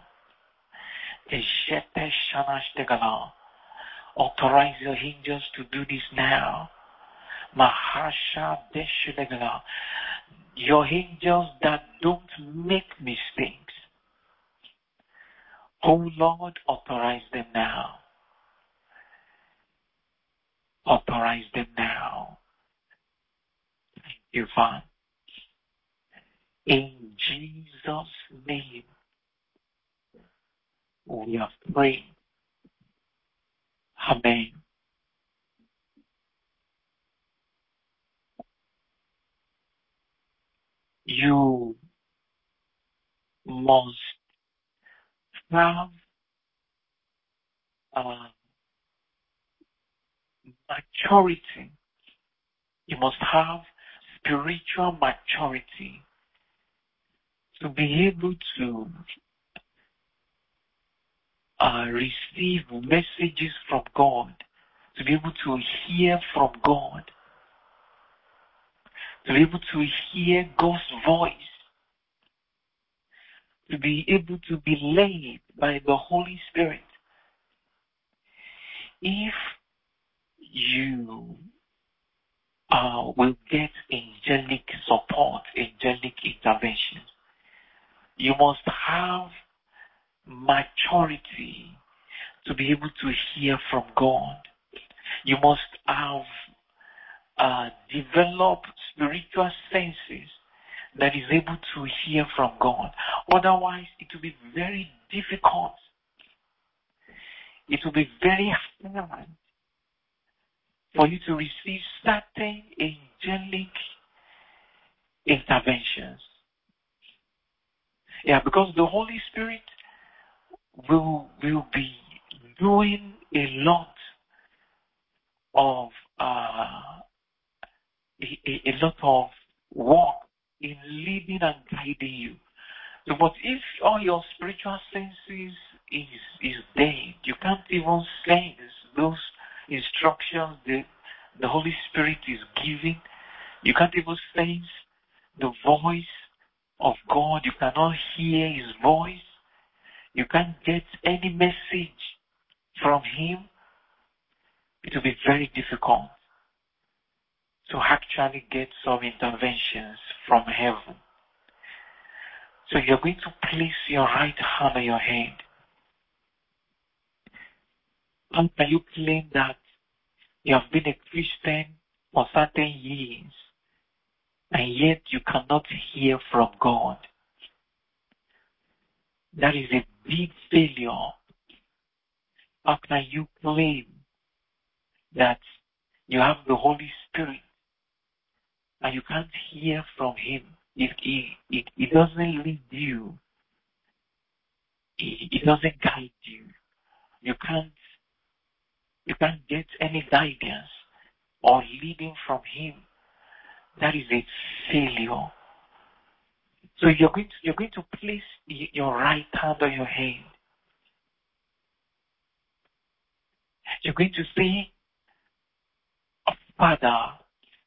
Authorize your angels to do this now. Mahasha Deshulegala. Your angels that don't make mistakes. Oh Lord, authorize them now. Authorize them now. Thank you, Father. In Jesus' name, we have prayed. Amen. You must have uh, maturity. You must have spiritual maturity to be able to uh, receive messages from God, to be able to hear from God, to be able to hear God's voice, to be able to be led by the Holy Spirit. If you uh, will get angelic support, angelic intervention, you must have maturity to be able to hear from God. You must have uh, developed spiritual senses that is able to hear from God. Otherwise, it will be very difficult. It will be very hard for you to receive certain angelic interventions. Yeah, because the Holy Spirit will will be doing a lot of uh, a, a, a lot of work in leading and guiding you. So, but if all your spiritual senses is is dead, you can't even sense those instructions that the Holy Spirit is giving. You can't even sense the voice of God. You cannot hear His voice. You can't get any message from Him. It will be very difficult to actually get some interventions from heaven. So you're going to place your right hand on your head. How can you claim that you have been a Christian for certain years and yet you cannot hear from God? That is a big failure. How can you claim that you have the Holy Spirit and you can't hear from Him? If He it, it doesn't lead you, it, it doesn't guide you. You can't you can't get any guidance or leading from Him. That is a failure. So you're going to you're going to place your right hand on your head. You're going to say, Father,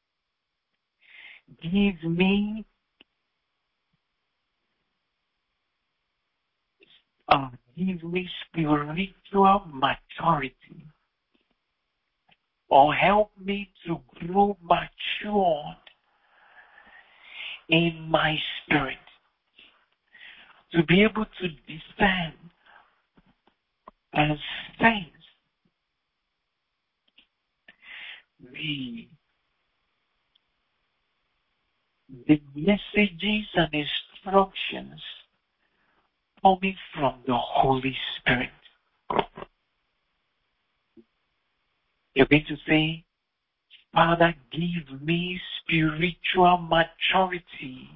give me uh, give me spiritual maturity, or help me to grow matured in my spirit, to be able to discern and sense the the messages and instructions coming from the Holy Spirit. You're going to say, Father, give me spiritual maturity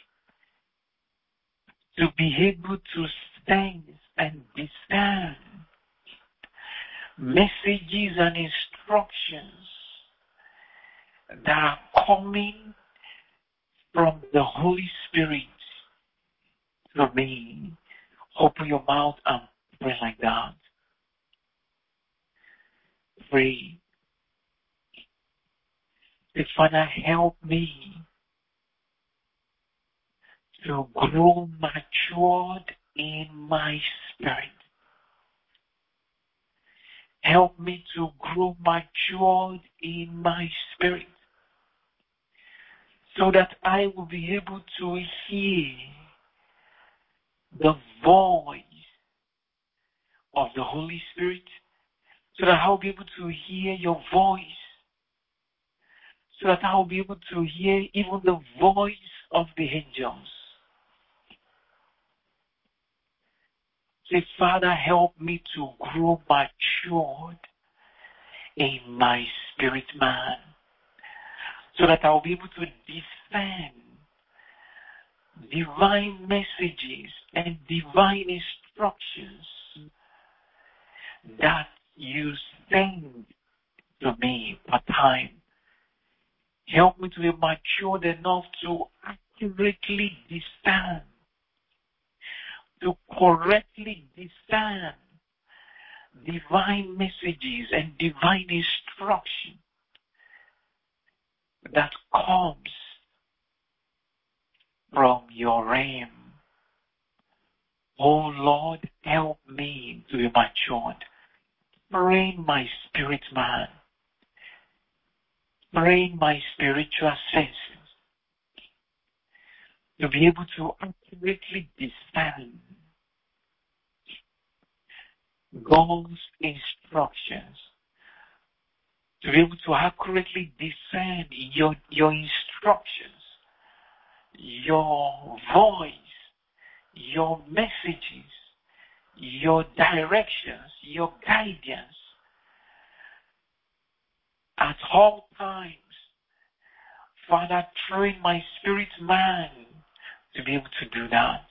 to be able to sense and discern messages and instructions that are coming from the Holy Spirit to me. Open your mouth and pray like that. Pray. Say, Father, help me to grow matured in my spirit. Help me to grow matured in my spirit, so that I will be able to hear the voice of the Holy Spirit, so that I will be able to hear your voice, so that I will be able to hear even the voice of the angels. Say, Father, help me to grow matured in my spirit man, so that I will be able to discern divine messages and divine instructions that you send to me per time. Help me to be matured enough to accurately discern, to correctly discern divine messages and divine instruction that comes from your realm. Oh Lord, help me to be matured. Train my spirit man. Train my spiritual senses to be able to accurately discern God's instructions, to be able to accurately discern your, your instructions, your voice, your messages, your directions, your guidance at all times. Father, train my spirit man to be able to do that.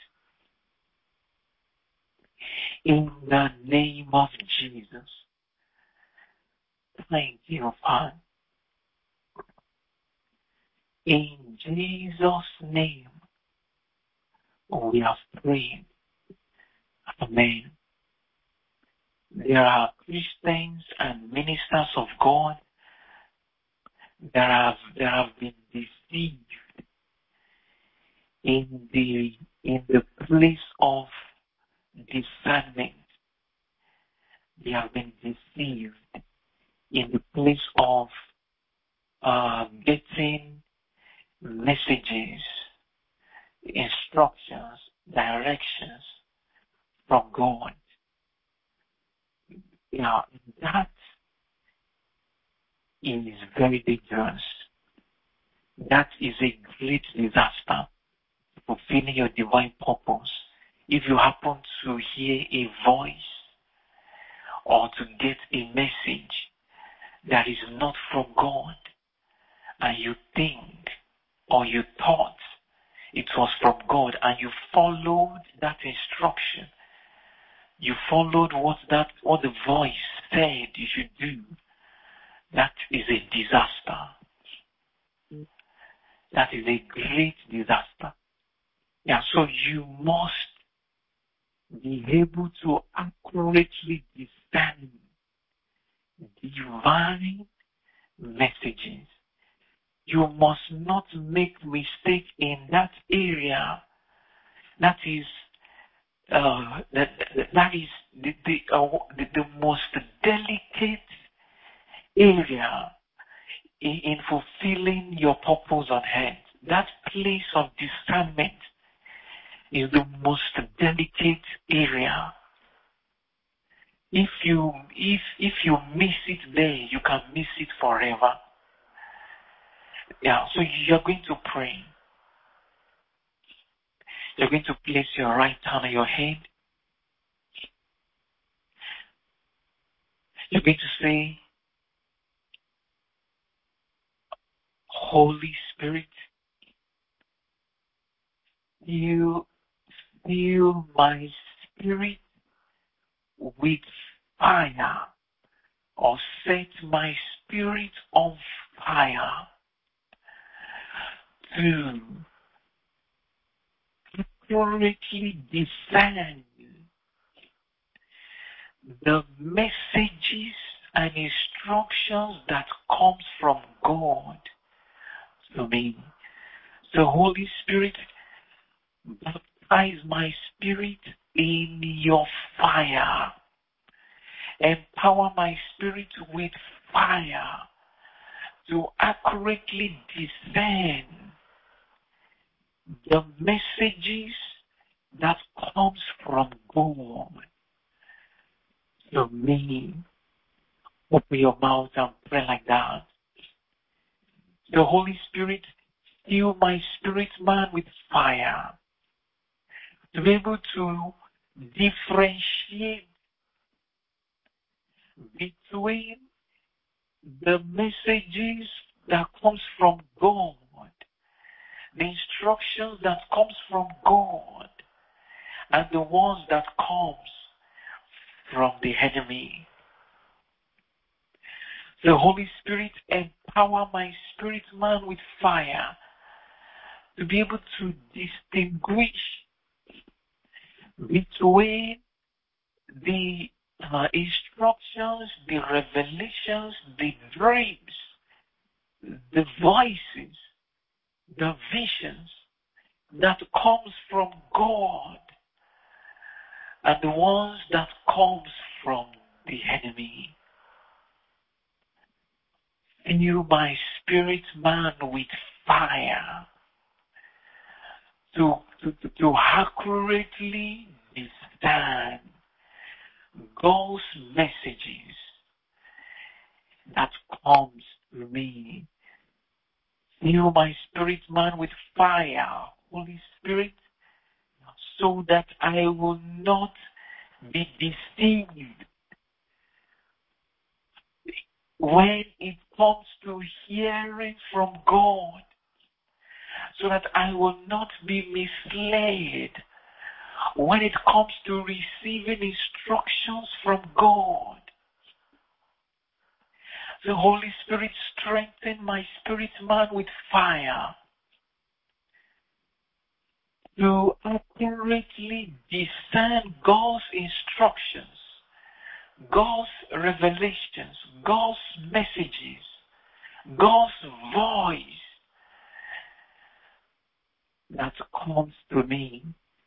In the name of Jesus. Thank you, Father. In Jesus' name, we have prayed. Amen. There are Christians and ministers of God that have, that have been deceived in the, in the place of discernment. They have been deceived in the place of uh, getting messages, instructions, directions from God. Yeah, that is very dangerous. That is a great disaster, fulfilling your divine purpose. If you happen to hear a voice or to get a message that is not from God, and you think or you thought it was from God, and you followed that instruction, you followed what that what the voice said you should do, that is a disaster. That is a great disaster. Yeah, so you must be able to accurately discern divine messages. You must not make mistake in that area. That is uh, that, that is the the, uh, the the most delicate area in, in fulfilling your purpose on earth. That place of discernment is the most delicate area. If you if if you miss it there, you can miss it forever. Yeah, so you're going to pray. You're going to place your right hand on your head. You're going to say, Holy Spirit, you fill my spirit with fire, or set my spirit on fire to accurately discern the messages and instructions that comes from God to me. The Holy Spirit, baptize my spirit in your fire. Empower my spirit with fire to accurately discern the messages that comes from God to me. Open your mouth and pray like that. The Holy Spirit, fill my spirit man with fire to be able to differentiate between the messages that comes from God, the instructions that comes from God, and the ones that comes from the enemy. The Holy Spirit empower my spirit man with fire to be able to distinguish between the uh, instructions, the revelations, the dreams, the voices, the visions that comes from God and the ones that comes from the enemy. Fill my spirit man with fire to, to, to accurately discern God's messages that comes to me. Fill my spirit man with fire, Holy Spirit, so that I will not be deceived when it comes to hearing from God, so that I will not be misled when it comes to receiving instructions from God. The Holy Spirit strengthen my spirit man with fire to accurately discern God's instructions, God's revelations, God's messages, God's voice that comes to me.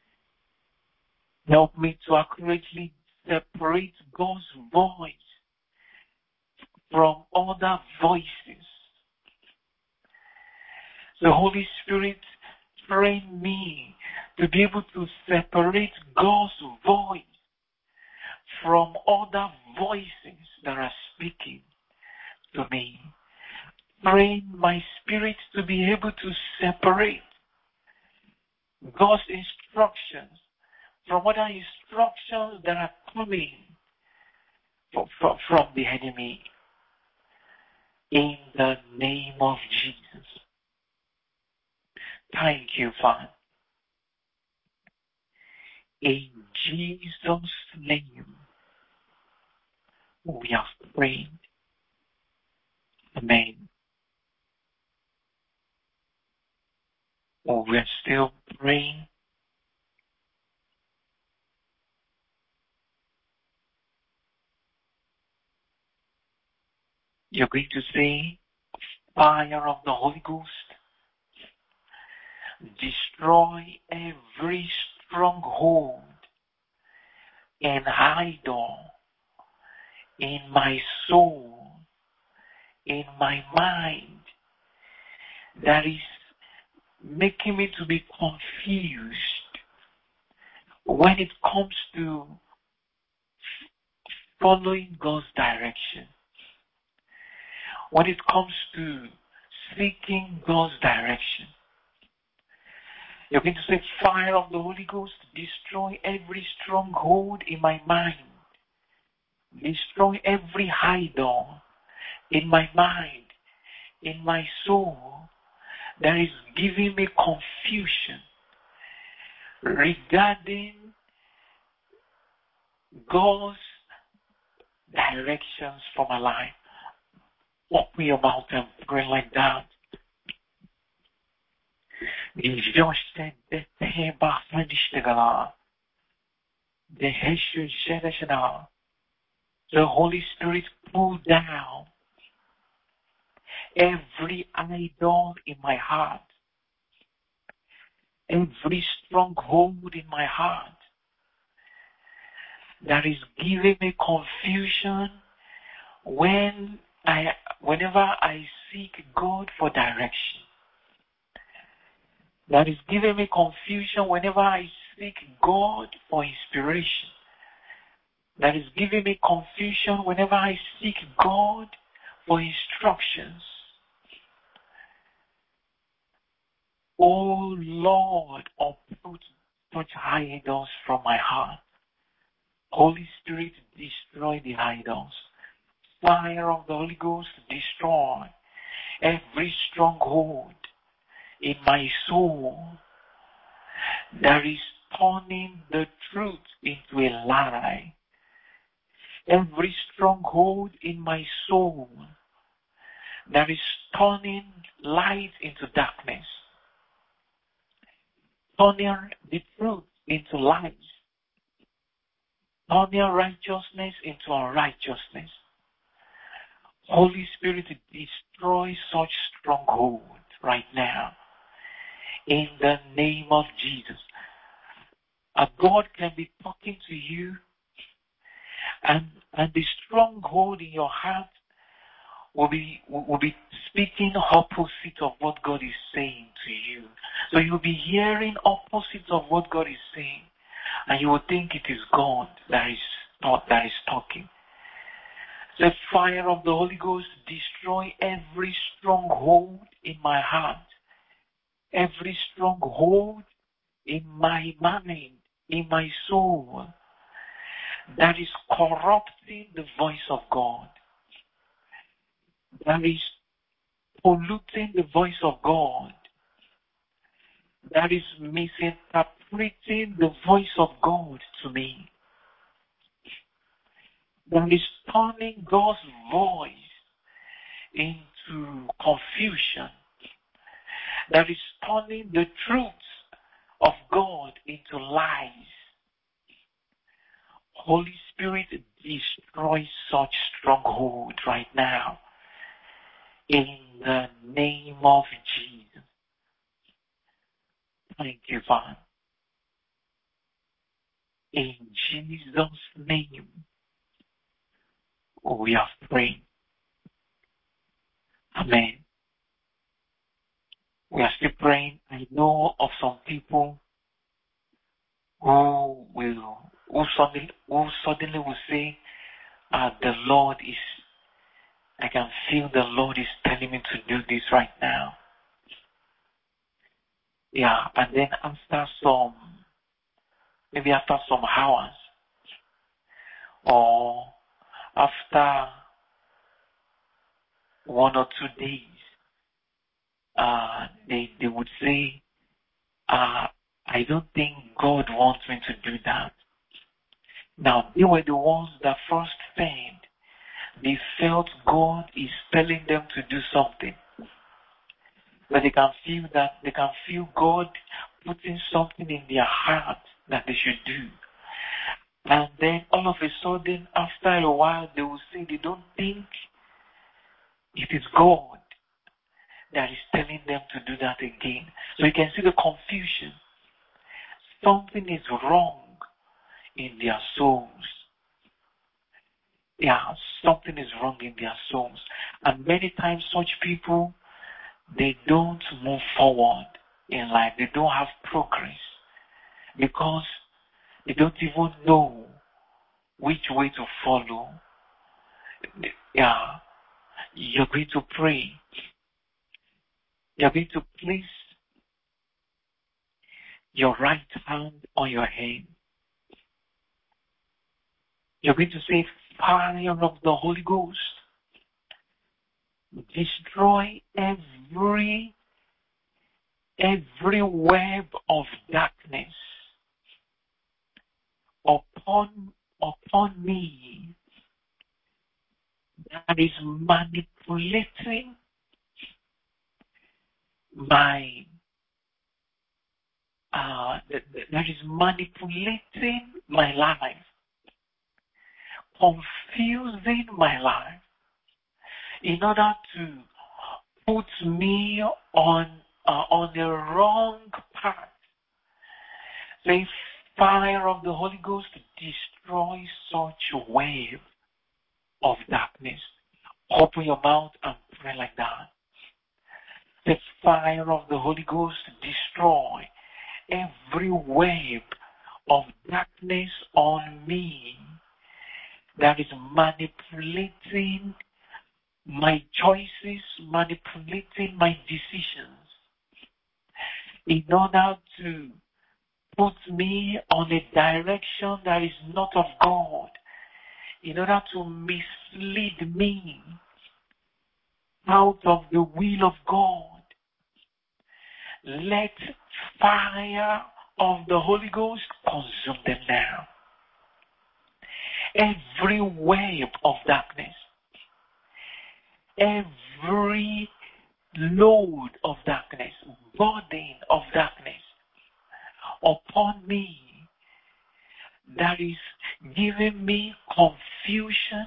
Help me to accurately separate God's voice from other voices. The Holy Spirit train me to be able to separate God's voice from other voices that are speaking to me. Train my spirit to be able to separate God's instructions from other instructions that are coming from, from, from the enemy. In the name of Jesus. Thank you, Father. In Jesus' name, we have prayed. Amen. Oh, we are still praying. You're going to say, fire of the Holy Ghost, destroy every stronghold and idol in my soul, in my mind, that is making me to be confused when it comes to following God's direction, when it comes to seeking God's direction. You're going to say, fire of the Holy Ghost, destroy every stronghold in my mind. Destroy every idol in my mind, in my soul, that is giving me confusion regarding God's directions for my life. Open your mouth and pray like that. The Holy Spirit pull down every idol in my heart, every stronghold in my heart that is giving me confusion when I, whenever I seek God for direction. That is giving me confusion whenever I seek God for inspiration. That is giving me confusion whenever I seek God for instructions. Oh Lord, uproot such idols from my heart. Holy Spirit, destroy the idols. Fire of the Holy Ghost, destroy every stronghold in my soul that is turning the truth into a lie. Every stronghold in my soul that is turning light into darkness, turning the truth into lies, turning righteousness into unrighteousness. Holy Spirit, destroy such stronghold right now in the name of Jesus. A God can be talking to you, and and the stronghold in your heart will be will be speaking opposite of what God is saying to you. So you'll be hearing opposite of what God is saying, and you will think it is God that is not that is talking. The fire of the Holy Ghost destroy every stronghold in my heart, every stronghold in my mind, in my soul, that is corrupting the voice of God, that is polluting the voice of God, that is misinterpreting the voice of God to me, that is turning God's voice into confusion, that is turning the truth of God into lies. Holy Spirit, destroy such stronghold right now in the name of Jesus. Thank you, Father. In Jesus' name, we have prayed. Amen. We are still praying. I know of some people who will, who suddenly, who suddenly will say, uh, the Lord is, I can feel the Lord is telling me to do this right now. Yeah, and then after some, maybe after some hours, or after one or two days, uh, they they would say, uh, I don't think God wants me to do that. Now, they were the ones that first said they felt God is telling them to do something. But they can feel that, they can feel God putting something in their heart that they should do. And then all of a sudden, after a while, they will say they don't think it is God that is telling them to do that again. So you can see the confusion. Something is wrong in their souls. Yeah, something is wrong in their souls. And many times such people, they don't move forward in life. They don't have progress because they don't even know which way to follow. Yeah, you're going to pray. You're going to place your right hand on your head. You're going to say, fire of the Holy Ghost, destroy every every web of darkness upon upon me that is manipulating my uh that, that is manipulating my life, confusing my life, in order to put me on uh, on the wrong path. The fire of the Holy Ghost destroys such a wave of darkness. Open your mouth and pray like that. The fire of the Holy Ghost destroy every wave of darkness on me that is manipulating my choices, manipulating my decisions, in order to put me on a direction that is not of God, in order to mislead me out of the will of God. Let fire of the Holy Ghost consume them now. Every wave of darkness, every load of darkness, burden of darkness upon me that is giving me confusion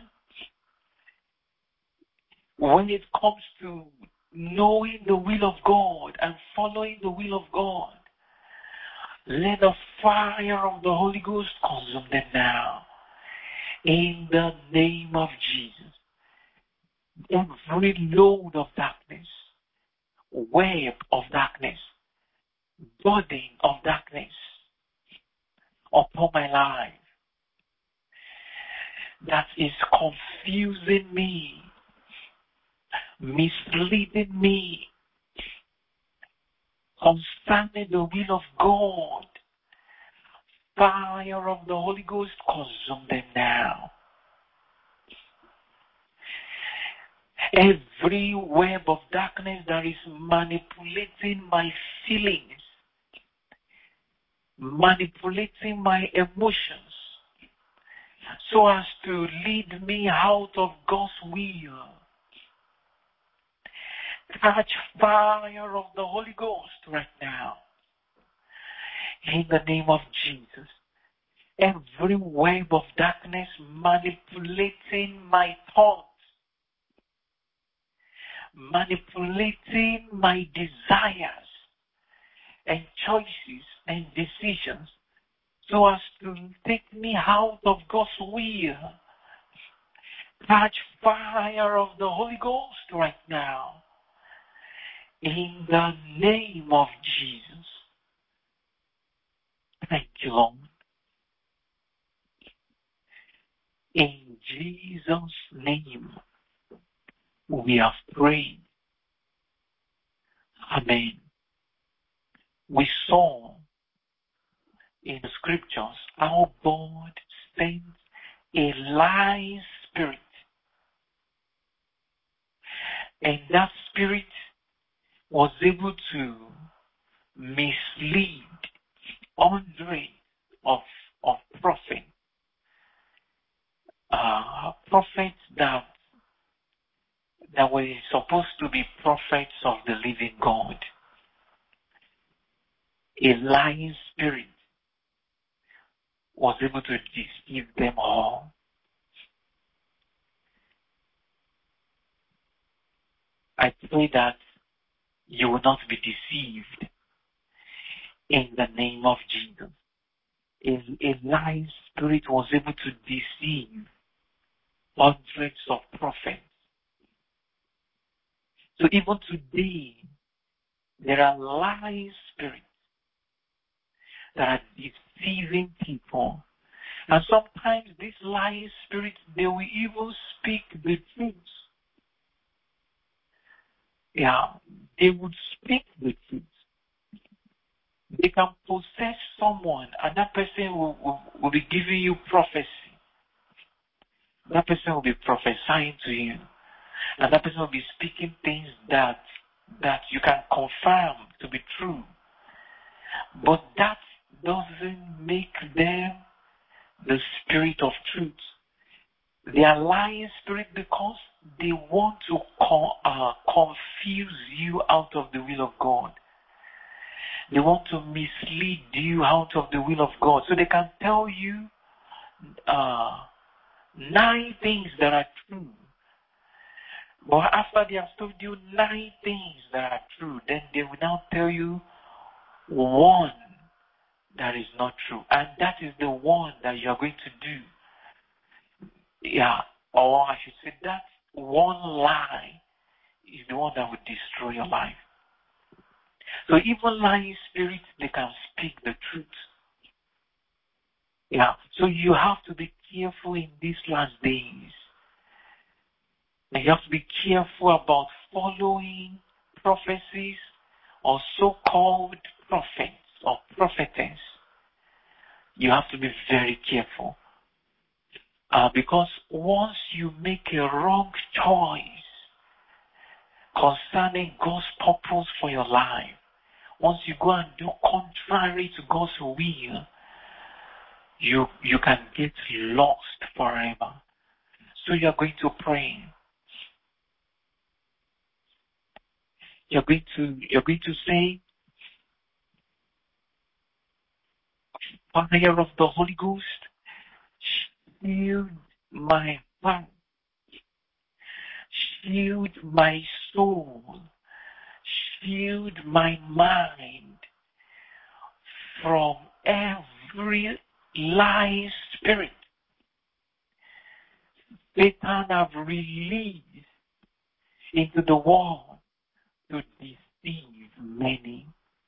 when it comes to knowing the will of God and following the will of God. Let the fire of the Holy Ghost consume them now. In the name of Jesus. Every load of darkness, web of darkness, burden of darkness upon my life that is confusing me, misleading me concerning the will of God. Fire of the Holy Ghost, consume them now. Every web of darkness that is manipulating my feelings, manipulating my emotions, so as to lead me out of God's will. Catch fire of the Holy Ghost right now. In the name of Jesus. Every web of darkness manipulating my thoughts, manipulating my desires and choices and decisions, so as to take me out of God's will. Catch fire of the Holy Ghost right now. In the name of Jesus. Thank you, Lord. In Jesus' name, we have prayed. Amen. We saw in the scriptures how God sent a lying spirit. And that spirit was able to mislead hundreds of, of prophets. Uh, prophets that, that were supposed to be prophets of the living God. A lying spirit was able to deceive them all. I pray that you will not be deceived in the name of Jesus. A, a lying spirit was able to deceive hundreds of prophets. So even today, there are lying spirits that are deceiving people. And sometimes these lying spirits, they will even speak the truth. Yeah, they would speak the truth. They can possess someone, and that person will, will, will be giving you prophecy. That person will be prophesying to you. And that person will be speaking things that that you can confirm to be true. But that doesn't make them the spirit of truth. They are lying spirit because they want to co- uh, confuse you out of the will of God. They want to mislead you out of the will of God. So they can tell you uh, nine things that are true. But after they have told you nine things that are true, then they will now tell you one that is not true. And that is the one that you are going to do. Yeah, or I should say that one lie is the one that will destroy your life. So even lying spirits, they can speak the truth. Yeah, so you have to be careful in these last days. And you have to be careful about following prophecies or so-called prophets or prophetess. You have to be very careful. Uh, because once you make a wrong choice concerning God's purpose for your life, once you go and do contrary to God's will, you you can get lost forever. So you are going to pray. You're going to, you're going to say, fire of the Holy Ghost, shield my heart, shield my soul, shield my mind from every lying spirit Satan have released into the world to deceive many.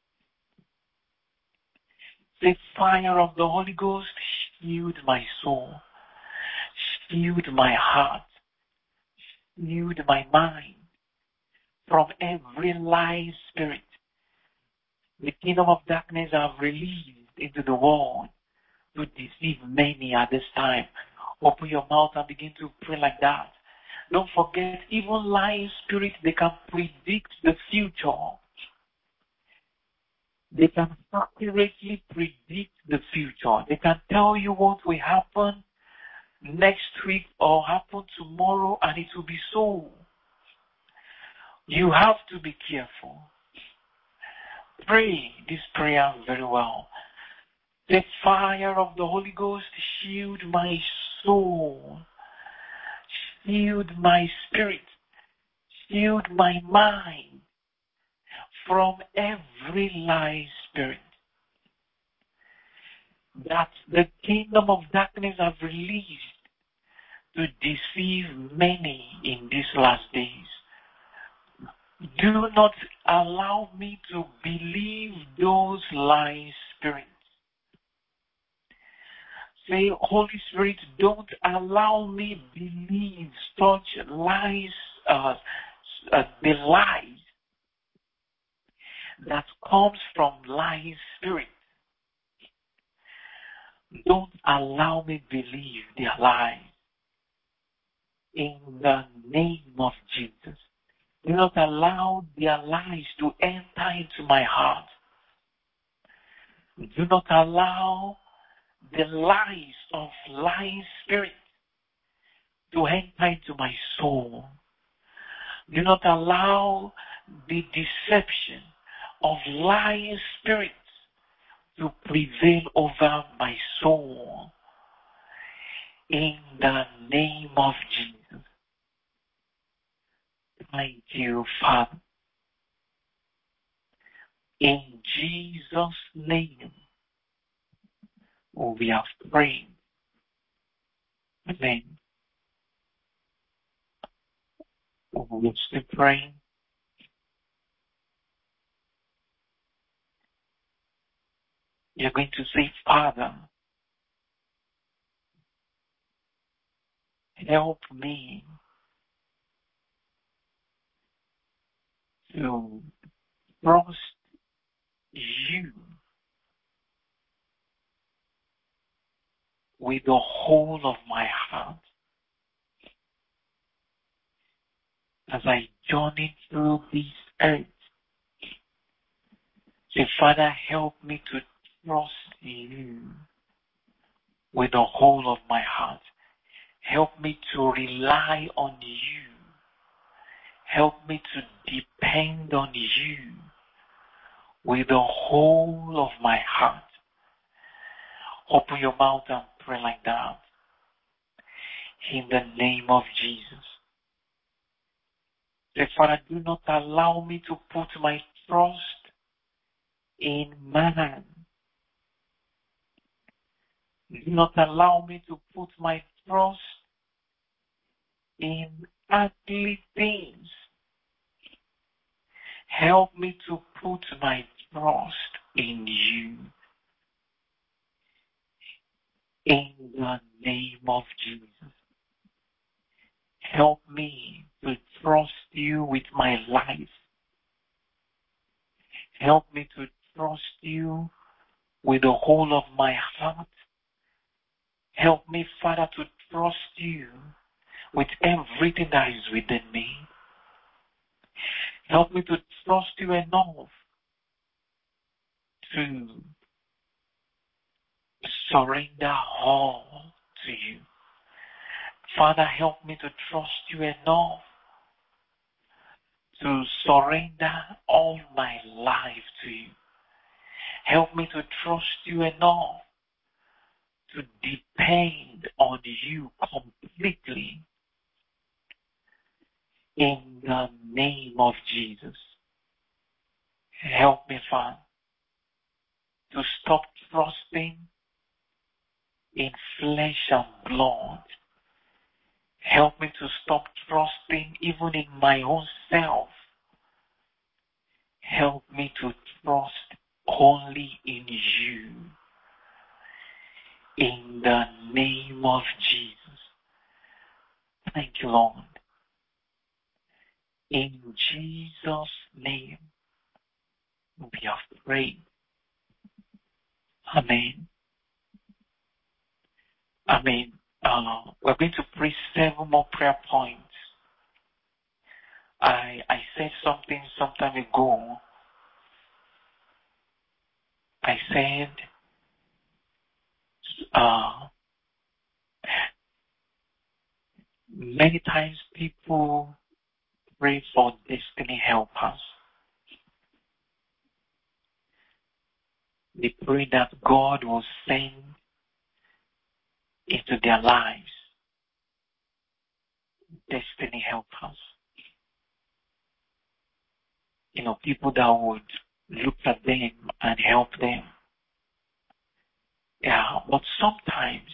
The fire of the Holy Ghost, shield my soul, shield my heart, shield my mind from every lying spirit the kingdom of darkness have released into the world to deceive many at this time. Open your mouth and begin to pray like that. Don't forget, even lying spirits, they can predict the future. They can accurately predict the future. They can tell you what will happen next week or happen tomorrow, and it will be so. You have to be careful. Pray this prayer very well. The fire of the Holy Ghost, shield my soul, shield my spirit, shield my mind from every lying spirit that the kingdom of darkness have released to deceive many in these last days. Do not allow me to believe those lying spirits. Say, Holy Spirit, don't allow me believe such lies, uh, uh, the lies that comes from lying spirits. Don't allow me believe their lies. In the name of Jesus. Do not allow their lies to enter into my heart. Do not allow the lies of lying spirits to enter into my soul. Do not allow the deception of lying spirits to prevail over my soul. In the name of Jesus. Thank you, Father. In Jesus' name, we have prayed. Amen. We're still praying. You're going to say, Father, help me to trust you with the whole of my heart as I journey through this earth. Say, Father, help me to trust you with the whole of my heart. Help me to rely on you. Help me to depend on you with the whole of my heart. Open your mouth and pray like that. In the name of Jesus. Say, Father, do not allow me to put my trust in man. Do not allow me to put my trust in earthly things. Help me to put my trust in you. In the name of Jesus. Help me to trust you with my life. Help me to trust you with the whole of my heart. Help me, Father, to trust you with everything that is within me. Help me to trust you enough to surrender all to you. Father, help me to trust you enough to surrender all my life to you. Help me to trust you enough to depend on you completely in the name of Jesus. Help me, Father, to stop trusting in flesh and blood. Help me to stop trusting even in my own self. Help me to trust only in you. In the name of Jesus. Thank you, Lord. In Jesus' name, we have prayed. Amen. Amen. Uh, we're going to pray seven more prayer points. I I said something some time ago. I said, uh, many times people pray for destiny helpers. They pray that God will send into their lives destiny helpers. You know, people that would look at them and help them. Yeah, but sometimes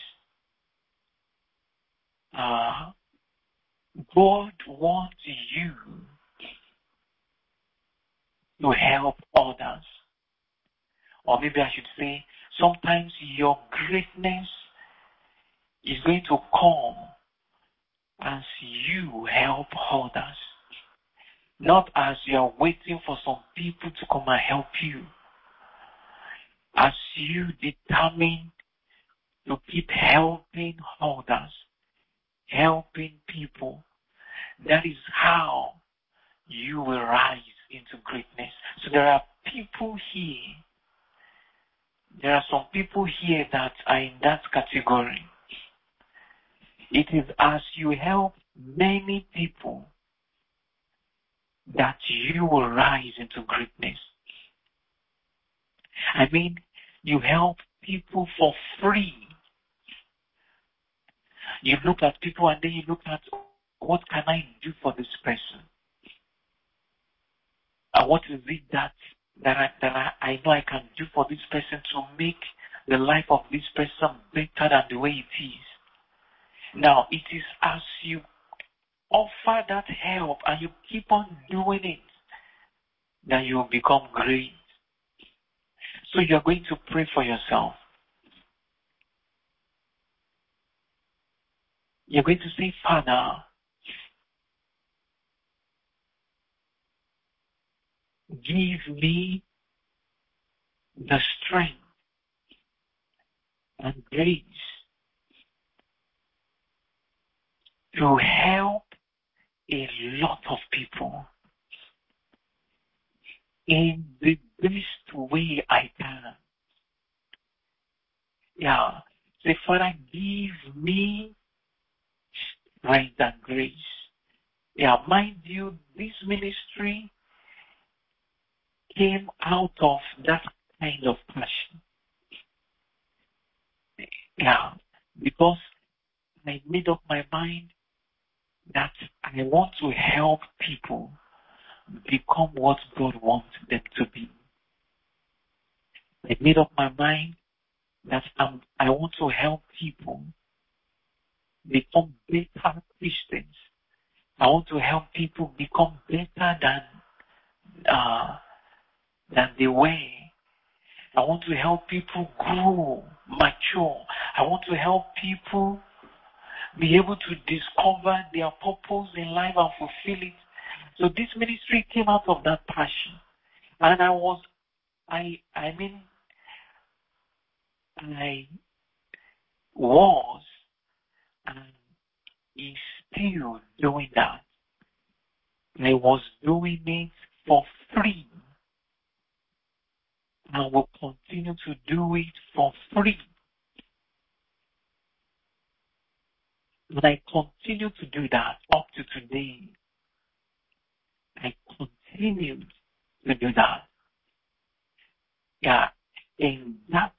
uh, God wants you to help others. Or maybe I should say, sometimes your greatness is going to come as you help others. Not as you are waiting for some people to come and help you. As you determine to keep helping others, helping people, that is how you will rise into greatness. So there are people here, there are some people here that are in that category. It is as you help many people that you will rise into greatness. I mean, you help people for free. You look at people and then you look at, what can I do for this person? And what is it that that I, that I, I know I can do for this person to make the life of this person better than the way it is? Now, it is as you offer that help and you keep on doing it that you will become great. So you're going to pray for yourself. You're going to say, Father, give me the strength and grace to help a lot of people in the best way I can. Yeah. Say, Father, give me strength and grace. Yeah, mind you, this ministry came out of that kind of passion. Yeah, because I made up my mind that I want to help people become what God wants them to be. I made up my mind that I'm, I want to help people become better Christians. I want to help people become better than uh, than they were. I want to help people grow, mature. I want to help people be able to discover their purpose in life and fulfill it. So this ministry came out of that passion. And I was, I, I mean, I was and is still doing that. I was doing it for free. I will continue to do it for free. And I continue to do that up to today. I continued to do that. Yeah, and that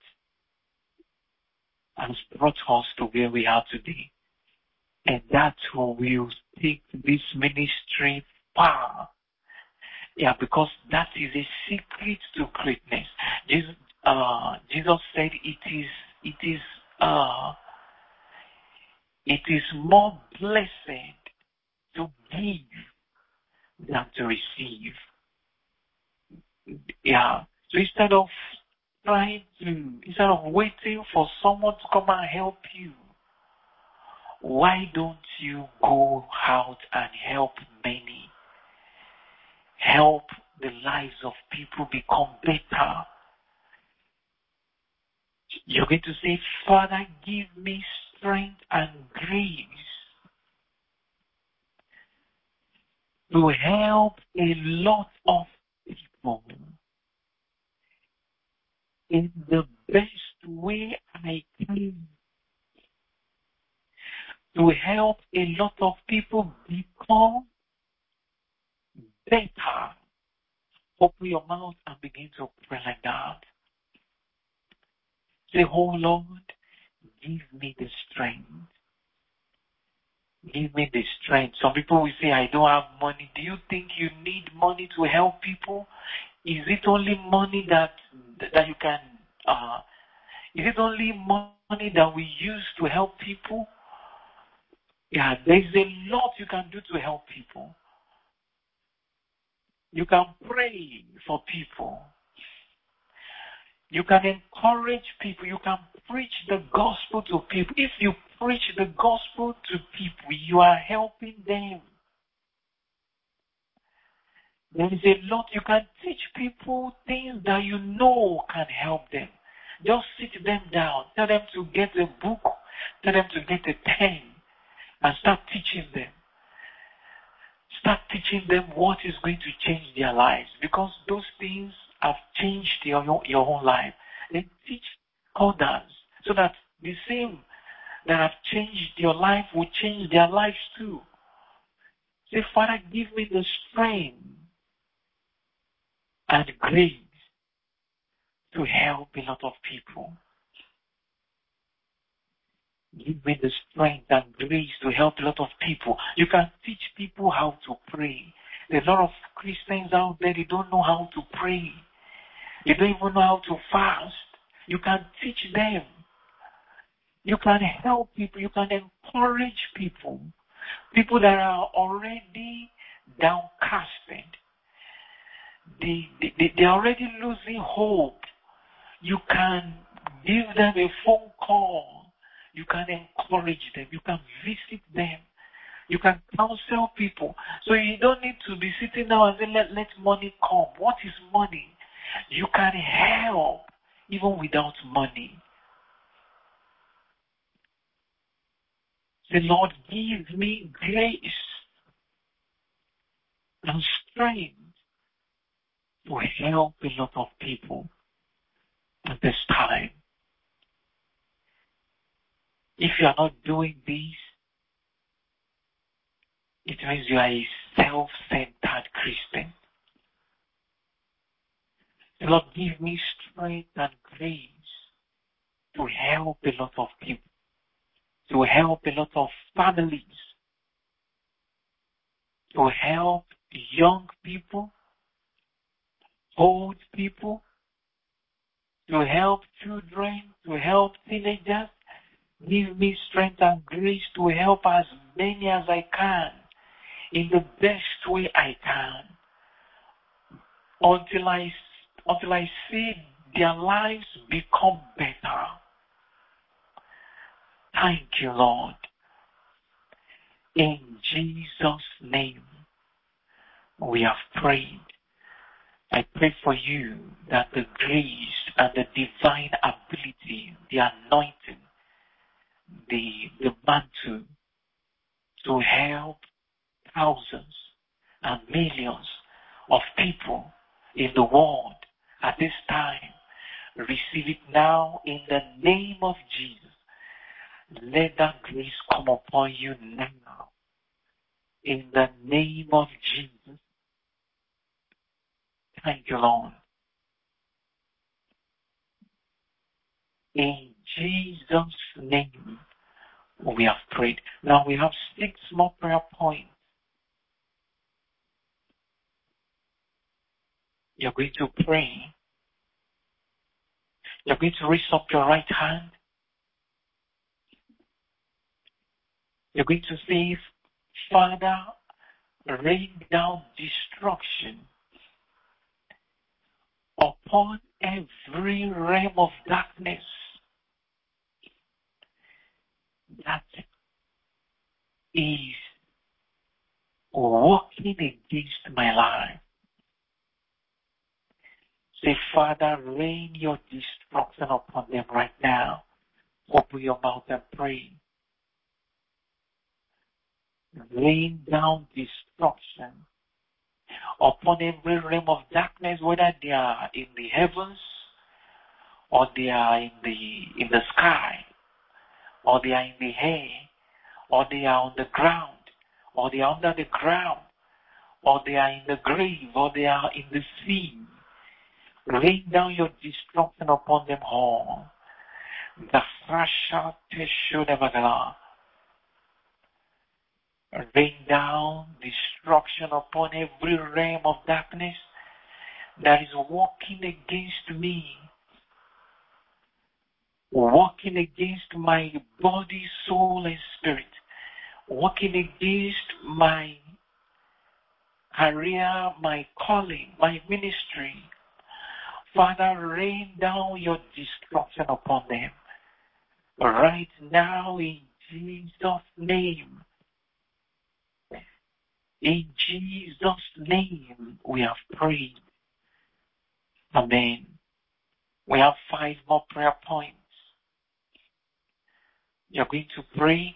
has brought us to where we are today. And that's what will take this ministry far. Yeah, because that is a secret to greatness. Jesus, uh, Jesus said it is, it is, uh, it is more blessed to give than to receive. Yeah. So instead of trying to, instead of waiting for someone to come and help you, why don't you go out and help many? Help the lives of people become better. You're going to say, Father, give me strength and grace to help a lot of people in the best way I can, to help a lot of people become better. Open your mouth and begin to pray like that. Say, oh Lord, give me the strength. Give me the strength. Some people will say, I don't have money. Do you think you need money to help people? Is it only money that that you can, uh, is it only money that we use to help people? Yeah, there's a lot you can do to help people. You can pray for people. You can encourage people. You can preach the gospel to people. If you preach the gospel to people, you are helping them. There is a lot you can teach people, things that you know can help them. Just sit them down. Tell them to get a book. Tell them to get a pen and start teaching them. Start teaching them what is going to change their lives, because those things have changed your, your own life. Then teach others so that the same that have changed your life will change their lives too. Say, Father, give me the strength and grace to help a lot of people. Give me the strength and grace to help a lot of people. You can teach people how to pray. There's a lot of Christians out there, they don't know how to pray. They don't even know how to fast. You can teach them. You can help people. You can encourage people. People that are already downcasted. They, they, they're already losing hope. You can give them a phone call. You can encourage them. You can visit them. You can counsel people. So you don't need to be sitting down and say, let, let money come. What is money? You can help even without money. Say, Lord, give me grace and strength to help a lot of people at this time. If you are not doing this, it means you are a self-centered Christian. Lord, give me strength and grace to help a lot of people, to help a lot of families, to help young people, old people, to help children, to help teenagers. Give me strength and grace to help as many as I can in the best way I can until I, until I see their lives become better. Thank you, Lord. In Jesus' name, we have prayed. I pray for you that the grace and the divine ability, the anointing, the, the mantle to help thousands and millions of people in the world at this time, receive it now in the name of Jesus. Let that grace come upon you now in the name of Jesus. Thank you, Lord. In Jesus' name, we have prayed. Now we have six more prayer points. You're going to pray. You're going to raise up your right hand. You're going to say, Father, rain down destruction upon every realm of darkness that is working against my life. Say, Father, rain your destruction upon them right now. Open your mouth and pray. Rain down destruction upon every realm of darkness, whether they are in the heavens, or they are in the in the sky, or they are in the air, or they are on the ground, or they are under the ground, or they are in the grave, or they are in the sea. Rain down your destruction upon them all. The Frasha Teshudavagala. Rain down destruction upon every realm of darkness that is working against me, working against my body, soul, and spirit, working against my career, my calling, my ministry. Father, rain down your destruction upon them right now in Jesus' name. In Jesus' name we have prayed. Amen. We have five more prayer points. You're going to pray.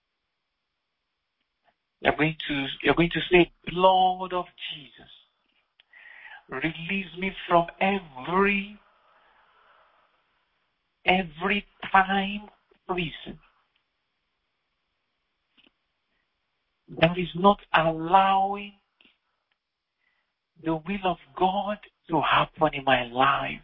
You're going to, you're going to say, Blood of Jesus, release me from every, every time prison that is not allowing the will of God to happen in my life.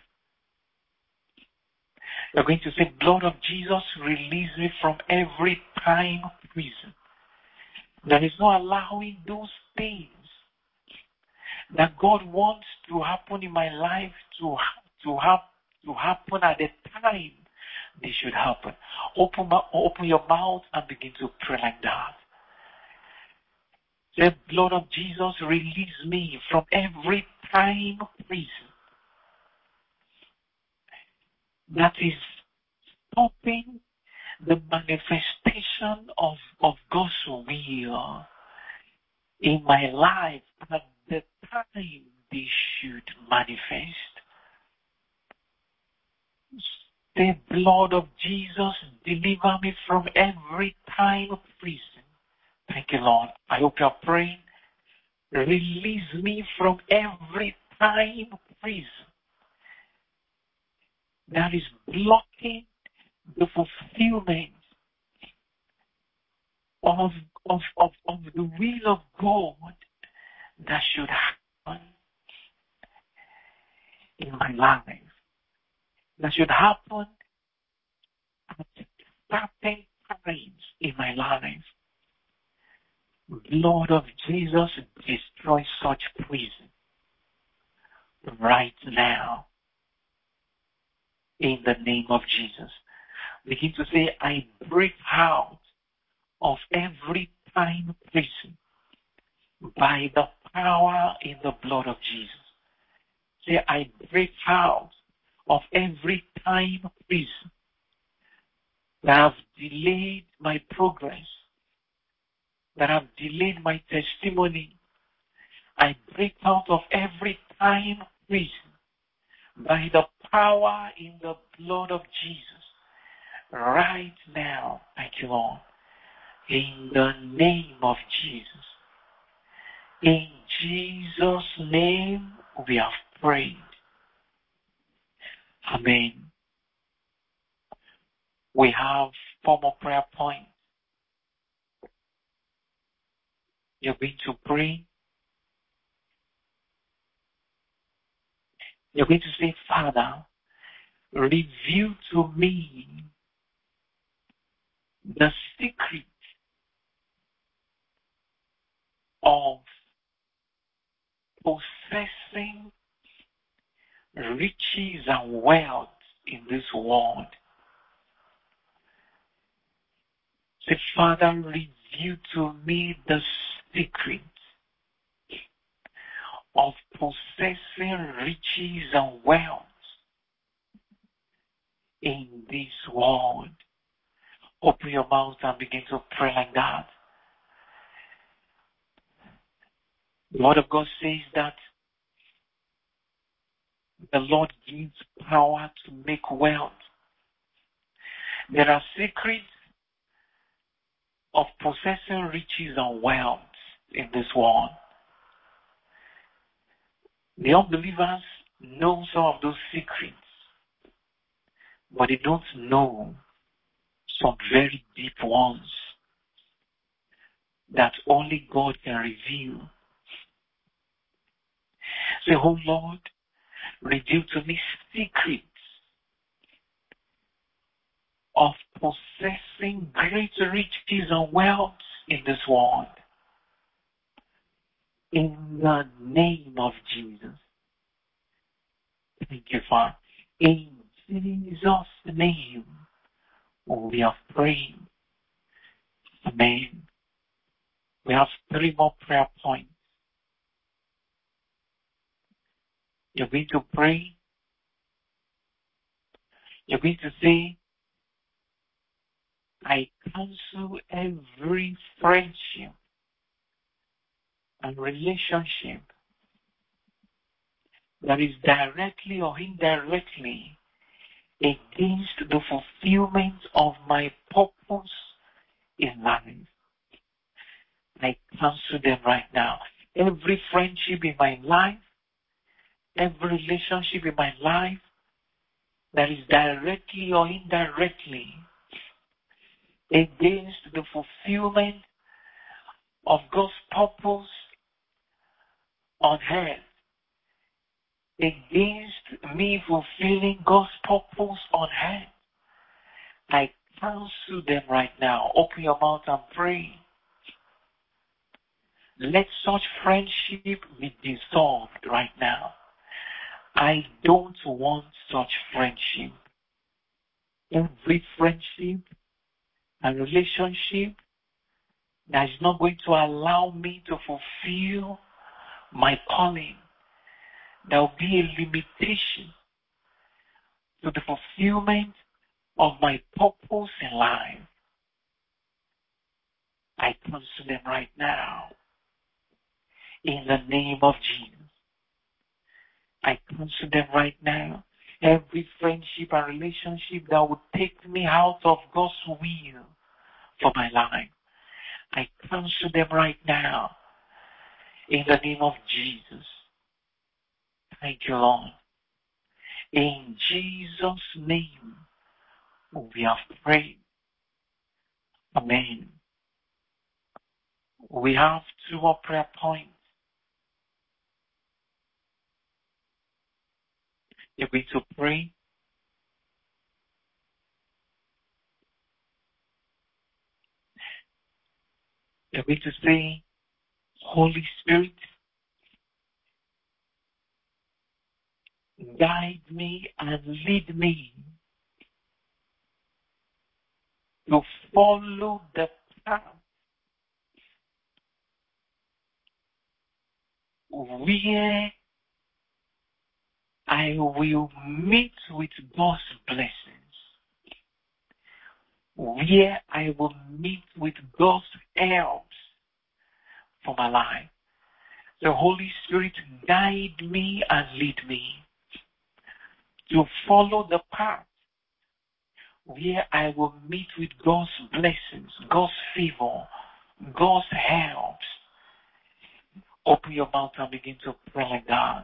You're going to say, Blood of Jesus, release me from every time prison that is not allowing those things that God wants to happen in my life to, to, have, to happen at the time they should happen. Open, open your mouth and begin to pray like that. Say, Blood of Jesus, release me from every time prison that is stopping the manifestation of, of God's will in my life at the time they should manifest. The blood of Jesus, deliver me from every time of prison. Thank you, Lord. I hope you're praying. Release me from every time of prison that is blocking the fulfillment of, of, of, of the will of God that should happen in my life, that should happen at certain times in my life. Lord of Jesus, destroy such prison right now in the name of Jesus. Begin to say, I break out of every time prison by the power in the blood of Jesus. Say, I break out of every time prison that have delayed my progress, that have delayed my testimony. I break out of every time prison by the power in the blood of Jesus right now. Thank you, Lord. In the name of Jesus. In Jesus' name we have prayed. Amen. We have four more prayer points. You're going to pray. You're going to say, Father, reveal to me the secret of possessing riches and wealth in this world. Say, Father, reveal to me the secret of possessing riches and wealth in this world. Open your mouth and begin to pray like that. The Word of God says that the Lord gives power to make wealth. There are secrets of possessing riches and wealth in this world. The unbelievers know some of those secrets, but they don't know some very deep ones that only God can reveal. Say, oh Lord, reveal to me secrets of possessing great riches and wealth in this world. In the name of Jesus. Thank you, Father. In Jesus' name, we have prayed. Amen. We have three more prayer points. You're going to pray. You're going to say, I cancel every friendship and relationship that is directly or indirectly against the fulfillment of my purpose in life. I cancel them right now. Every friendship in my life, every relationship in my life that is directly or indirectly against the fulfillment of God's purpose on earth, against me fulfilling God's purpose on earth, I cancel them right now. Open your mouth and pray. Let such friendship be dissolved right now. I don't want such friendship. Every friendship and relationship that is not going to allow me to fulfill my calling, there will be a limitation to the fulfillment of my purpose in life. I cancel them right now. In the name of Jesus. I cancel them right now. Every friendship and relationship that would take me out of God's will for my life, I cancel them right now. In the name of Jesus. Thank you, Lord. In Jesus' name, we have prayed. Amen. We have two more prayer points. You're going to pray. You're going to say, Holy Spirit, guide me and lead me to follow the path where I will meet with God's blessings, where I will meet with God's help for my life. The Holy Spirit guide me and lead me to follow the path where I will meet with God's blessings, God's favor, God's help. Open your mouth and begin to pray like that.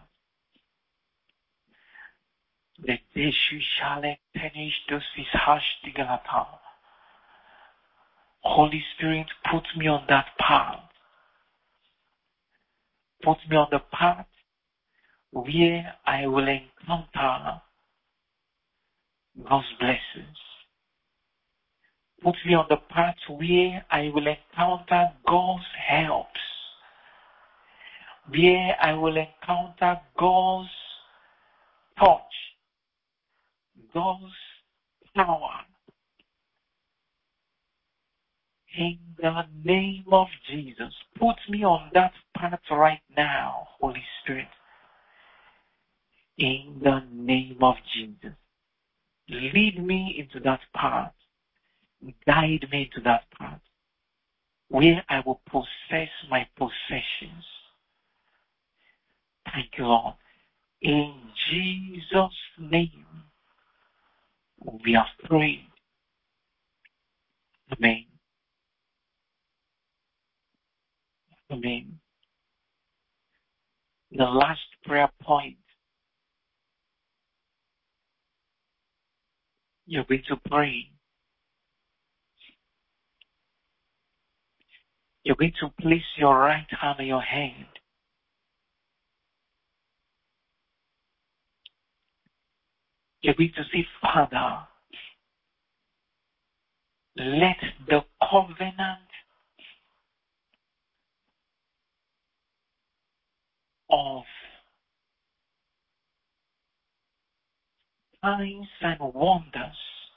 The Deshu Shale Tenish Dosis Hash Digalata. Holy Spirit, put me on that path. Put me on the path where I will encounter God's blessings. Put me on the path where I will encounter God's helps, where I will encounter God's touch, God's power. In the name of Jesus, put me on that path right now, Holy Spirit. In the name of Jesus, lead me into that path. Guide me to that path where I will possess my possessions. Thank you, Lord. In Jesus' name, we have prayed. Amen. Amen. The last prayer point, you're going to pray. You're going to place your right hand on your head. You're going to say, Father, let the covenant of signs and wonders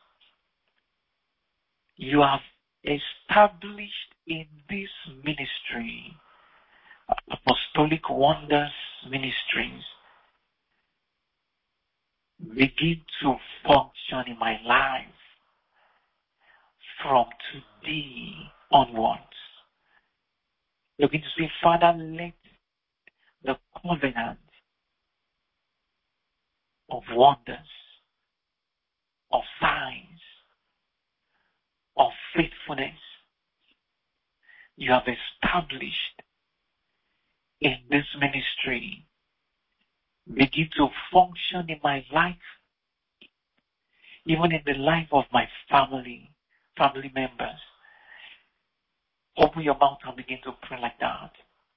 you have established in this ministry, Apostolic Wonders Ministries, begin to function in my life from today onwards. You're going to say, Father, let the covenant of wonders, of signs, of faithfulness you have established in this ministry begin to function in my life, even in the life of my family, family members. Open your mouth and begin to pray like that.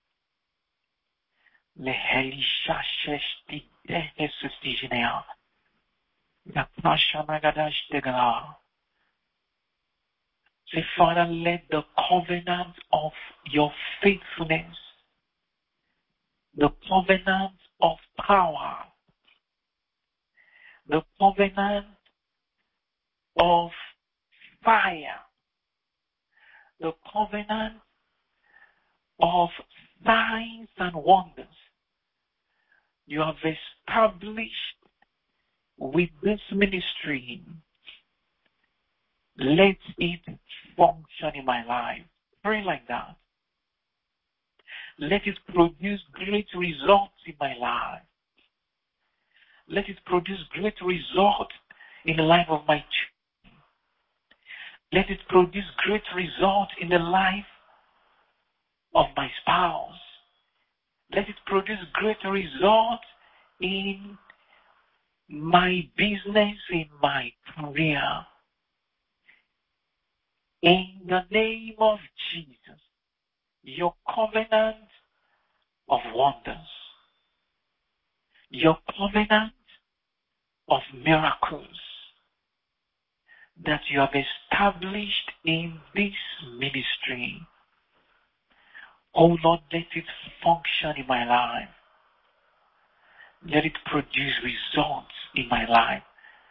Say, Father, let the covenant of your faithfulness, the covenant of power, the covenant of fire, the covenant of signs and wonders you have established with this ministry, let it function in my life. Pray like that. Let it produce great results in my life. Let it produce great results in the life of my children. Let it produce great results in the life of my spouse. Let it produce great results in my business, in my career. In the name of Jesus, your covenant of wonders, your covenant of miracles that you have established in this ministry, oh Lord, let it function in my life. Let it produce results in my life.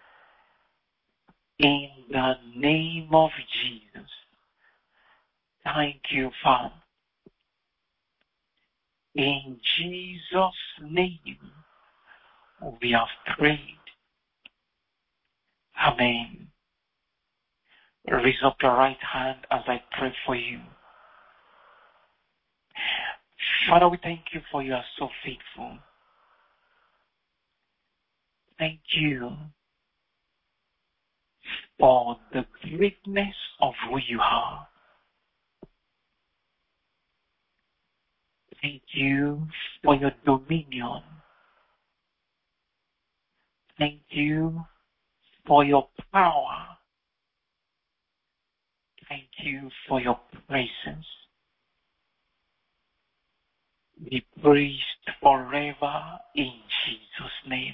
In the name of Jesus. Thank you, Father. In Jesus' name, we have prayed. Amen. Raise up your right hand as I pray for you. Father, we thank you for you are so faithful. Thank you for the greatness of who you are. Thank you for your dominion. Thank you for your power. Thank you for your presence. be praised forever in Jesus' name.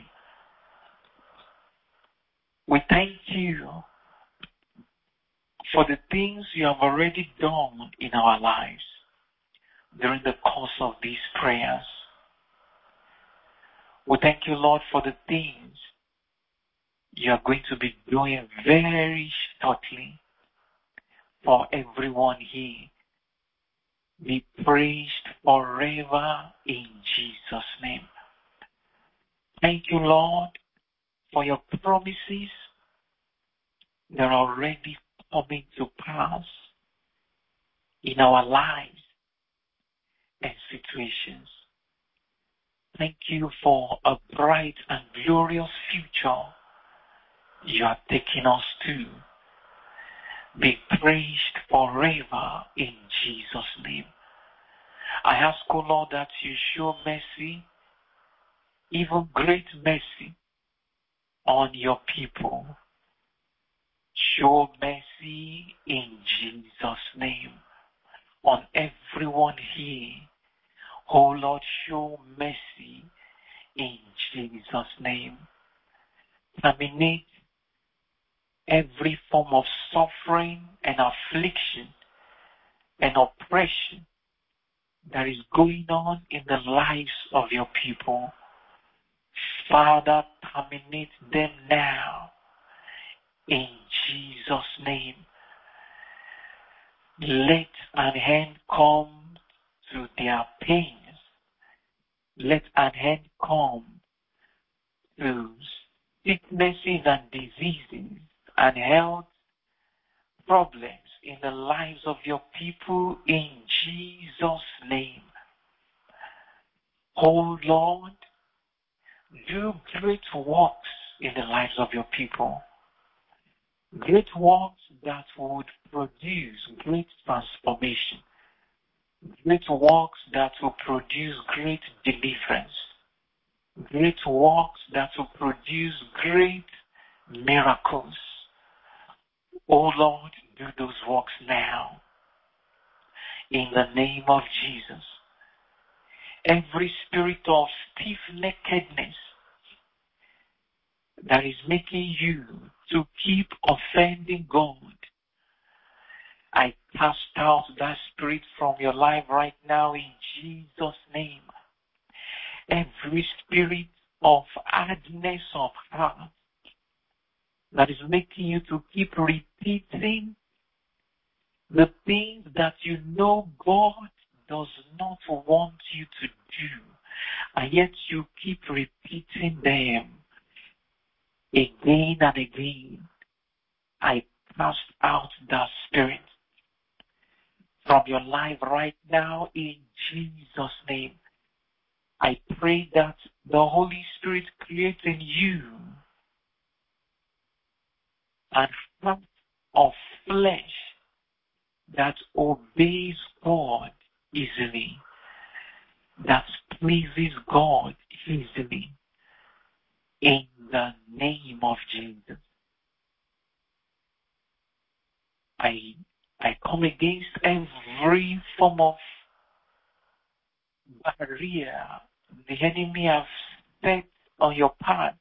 We thank you for the things you have already done in our lives during the course of these prayers. We thank you, Lord, for the things you are going to be doing very shortly for everyone here. Be praised forever in Jesus' name. Thank you, Lord, for your promises that are already coming to pass in our lives and situations. Thank you for a bright and glorious future you are taking us to. Be praised forever in Jesus' name. I ask, O Lord, that you show mercy, even great mercy, on your people. Show mercy in Jesus' name on everyone here. Oh Lord, show mercy in Jesus' name. Terminate every form of suffering and affliction and oppression that is going on in the lives of your people. Father, terminate them now in Jesus' name. Let an end come to their pains. Let an end come to sicknesses and diseases and health problems in the lives of your people in Jesus' name. Oh Lord, do great works in the lives of your people. Great works that would produce great transformation. Great works that will produce great deliverance. Great works that will produce great miracles. Oh Lord, do those works now. In the name of Jesus. Every spirit of stiff-neckedness that is making you to keep offending God, I cast out that spirit from your life right now in Jesus' name. Every spirit of hardness of heart that is making you to keep repeating the things that you know God does not want you to do, and yet you keep repeating them again and again. I cast out that spirit from your life right now in Jesus' name. I pray that the Holy Spirit creates in you a heart of flesh that obeys God easily, that pleases God easily, in the name of Jesus. I I come against every form of barrier the enemy has set on your path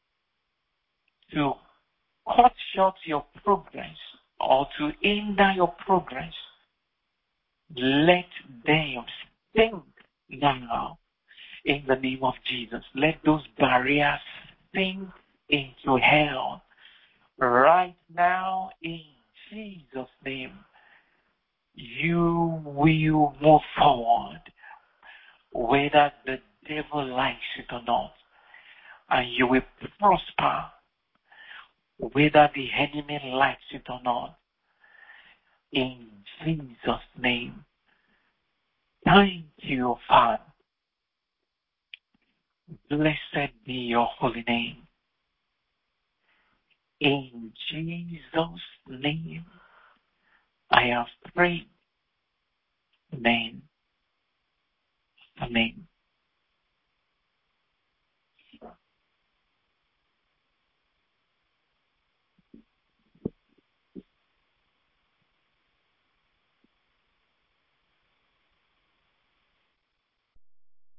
to cut short your progress or to hinder your progress. Let them sink now in the name of Jesus. Let those barriers sink into hell right now in Jesus' name. You will move forward, whether the devil likes it or not, and you will prosper, whether the enemy likes it or not, in Jesus' name. Thank you, Father. Blessed be your holy name. In Jesus' name, I have prayed. Amen. Amen.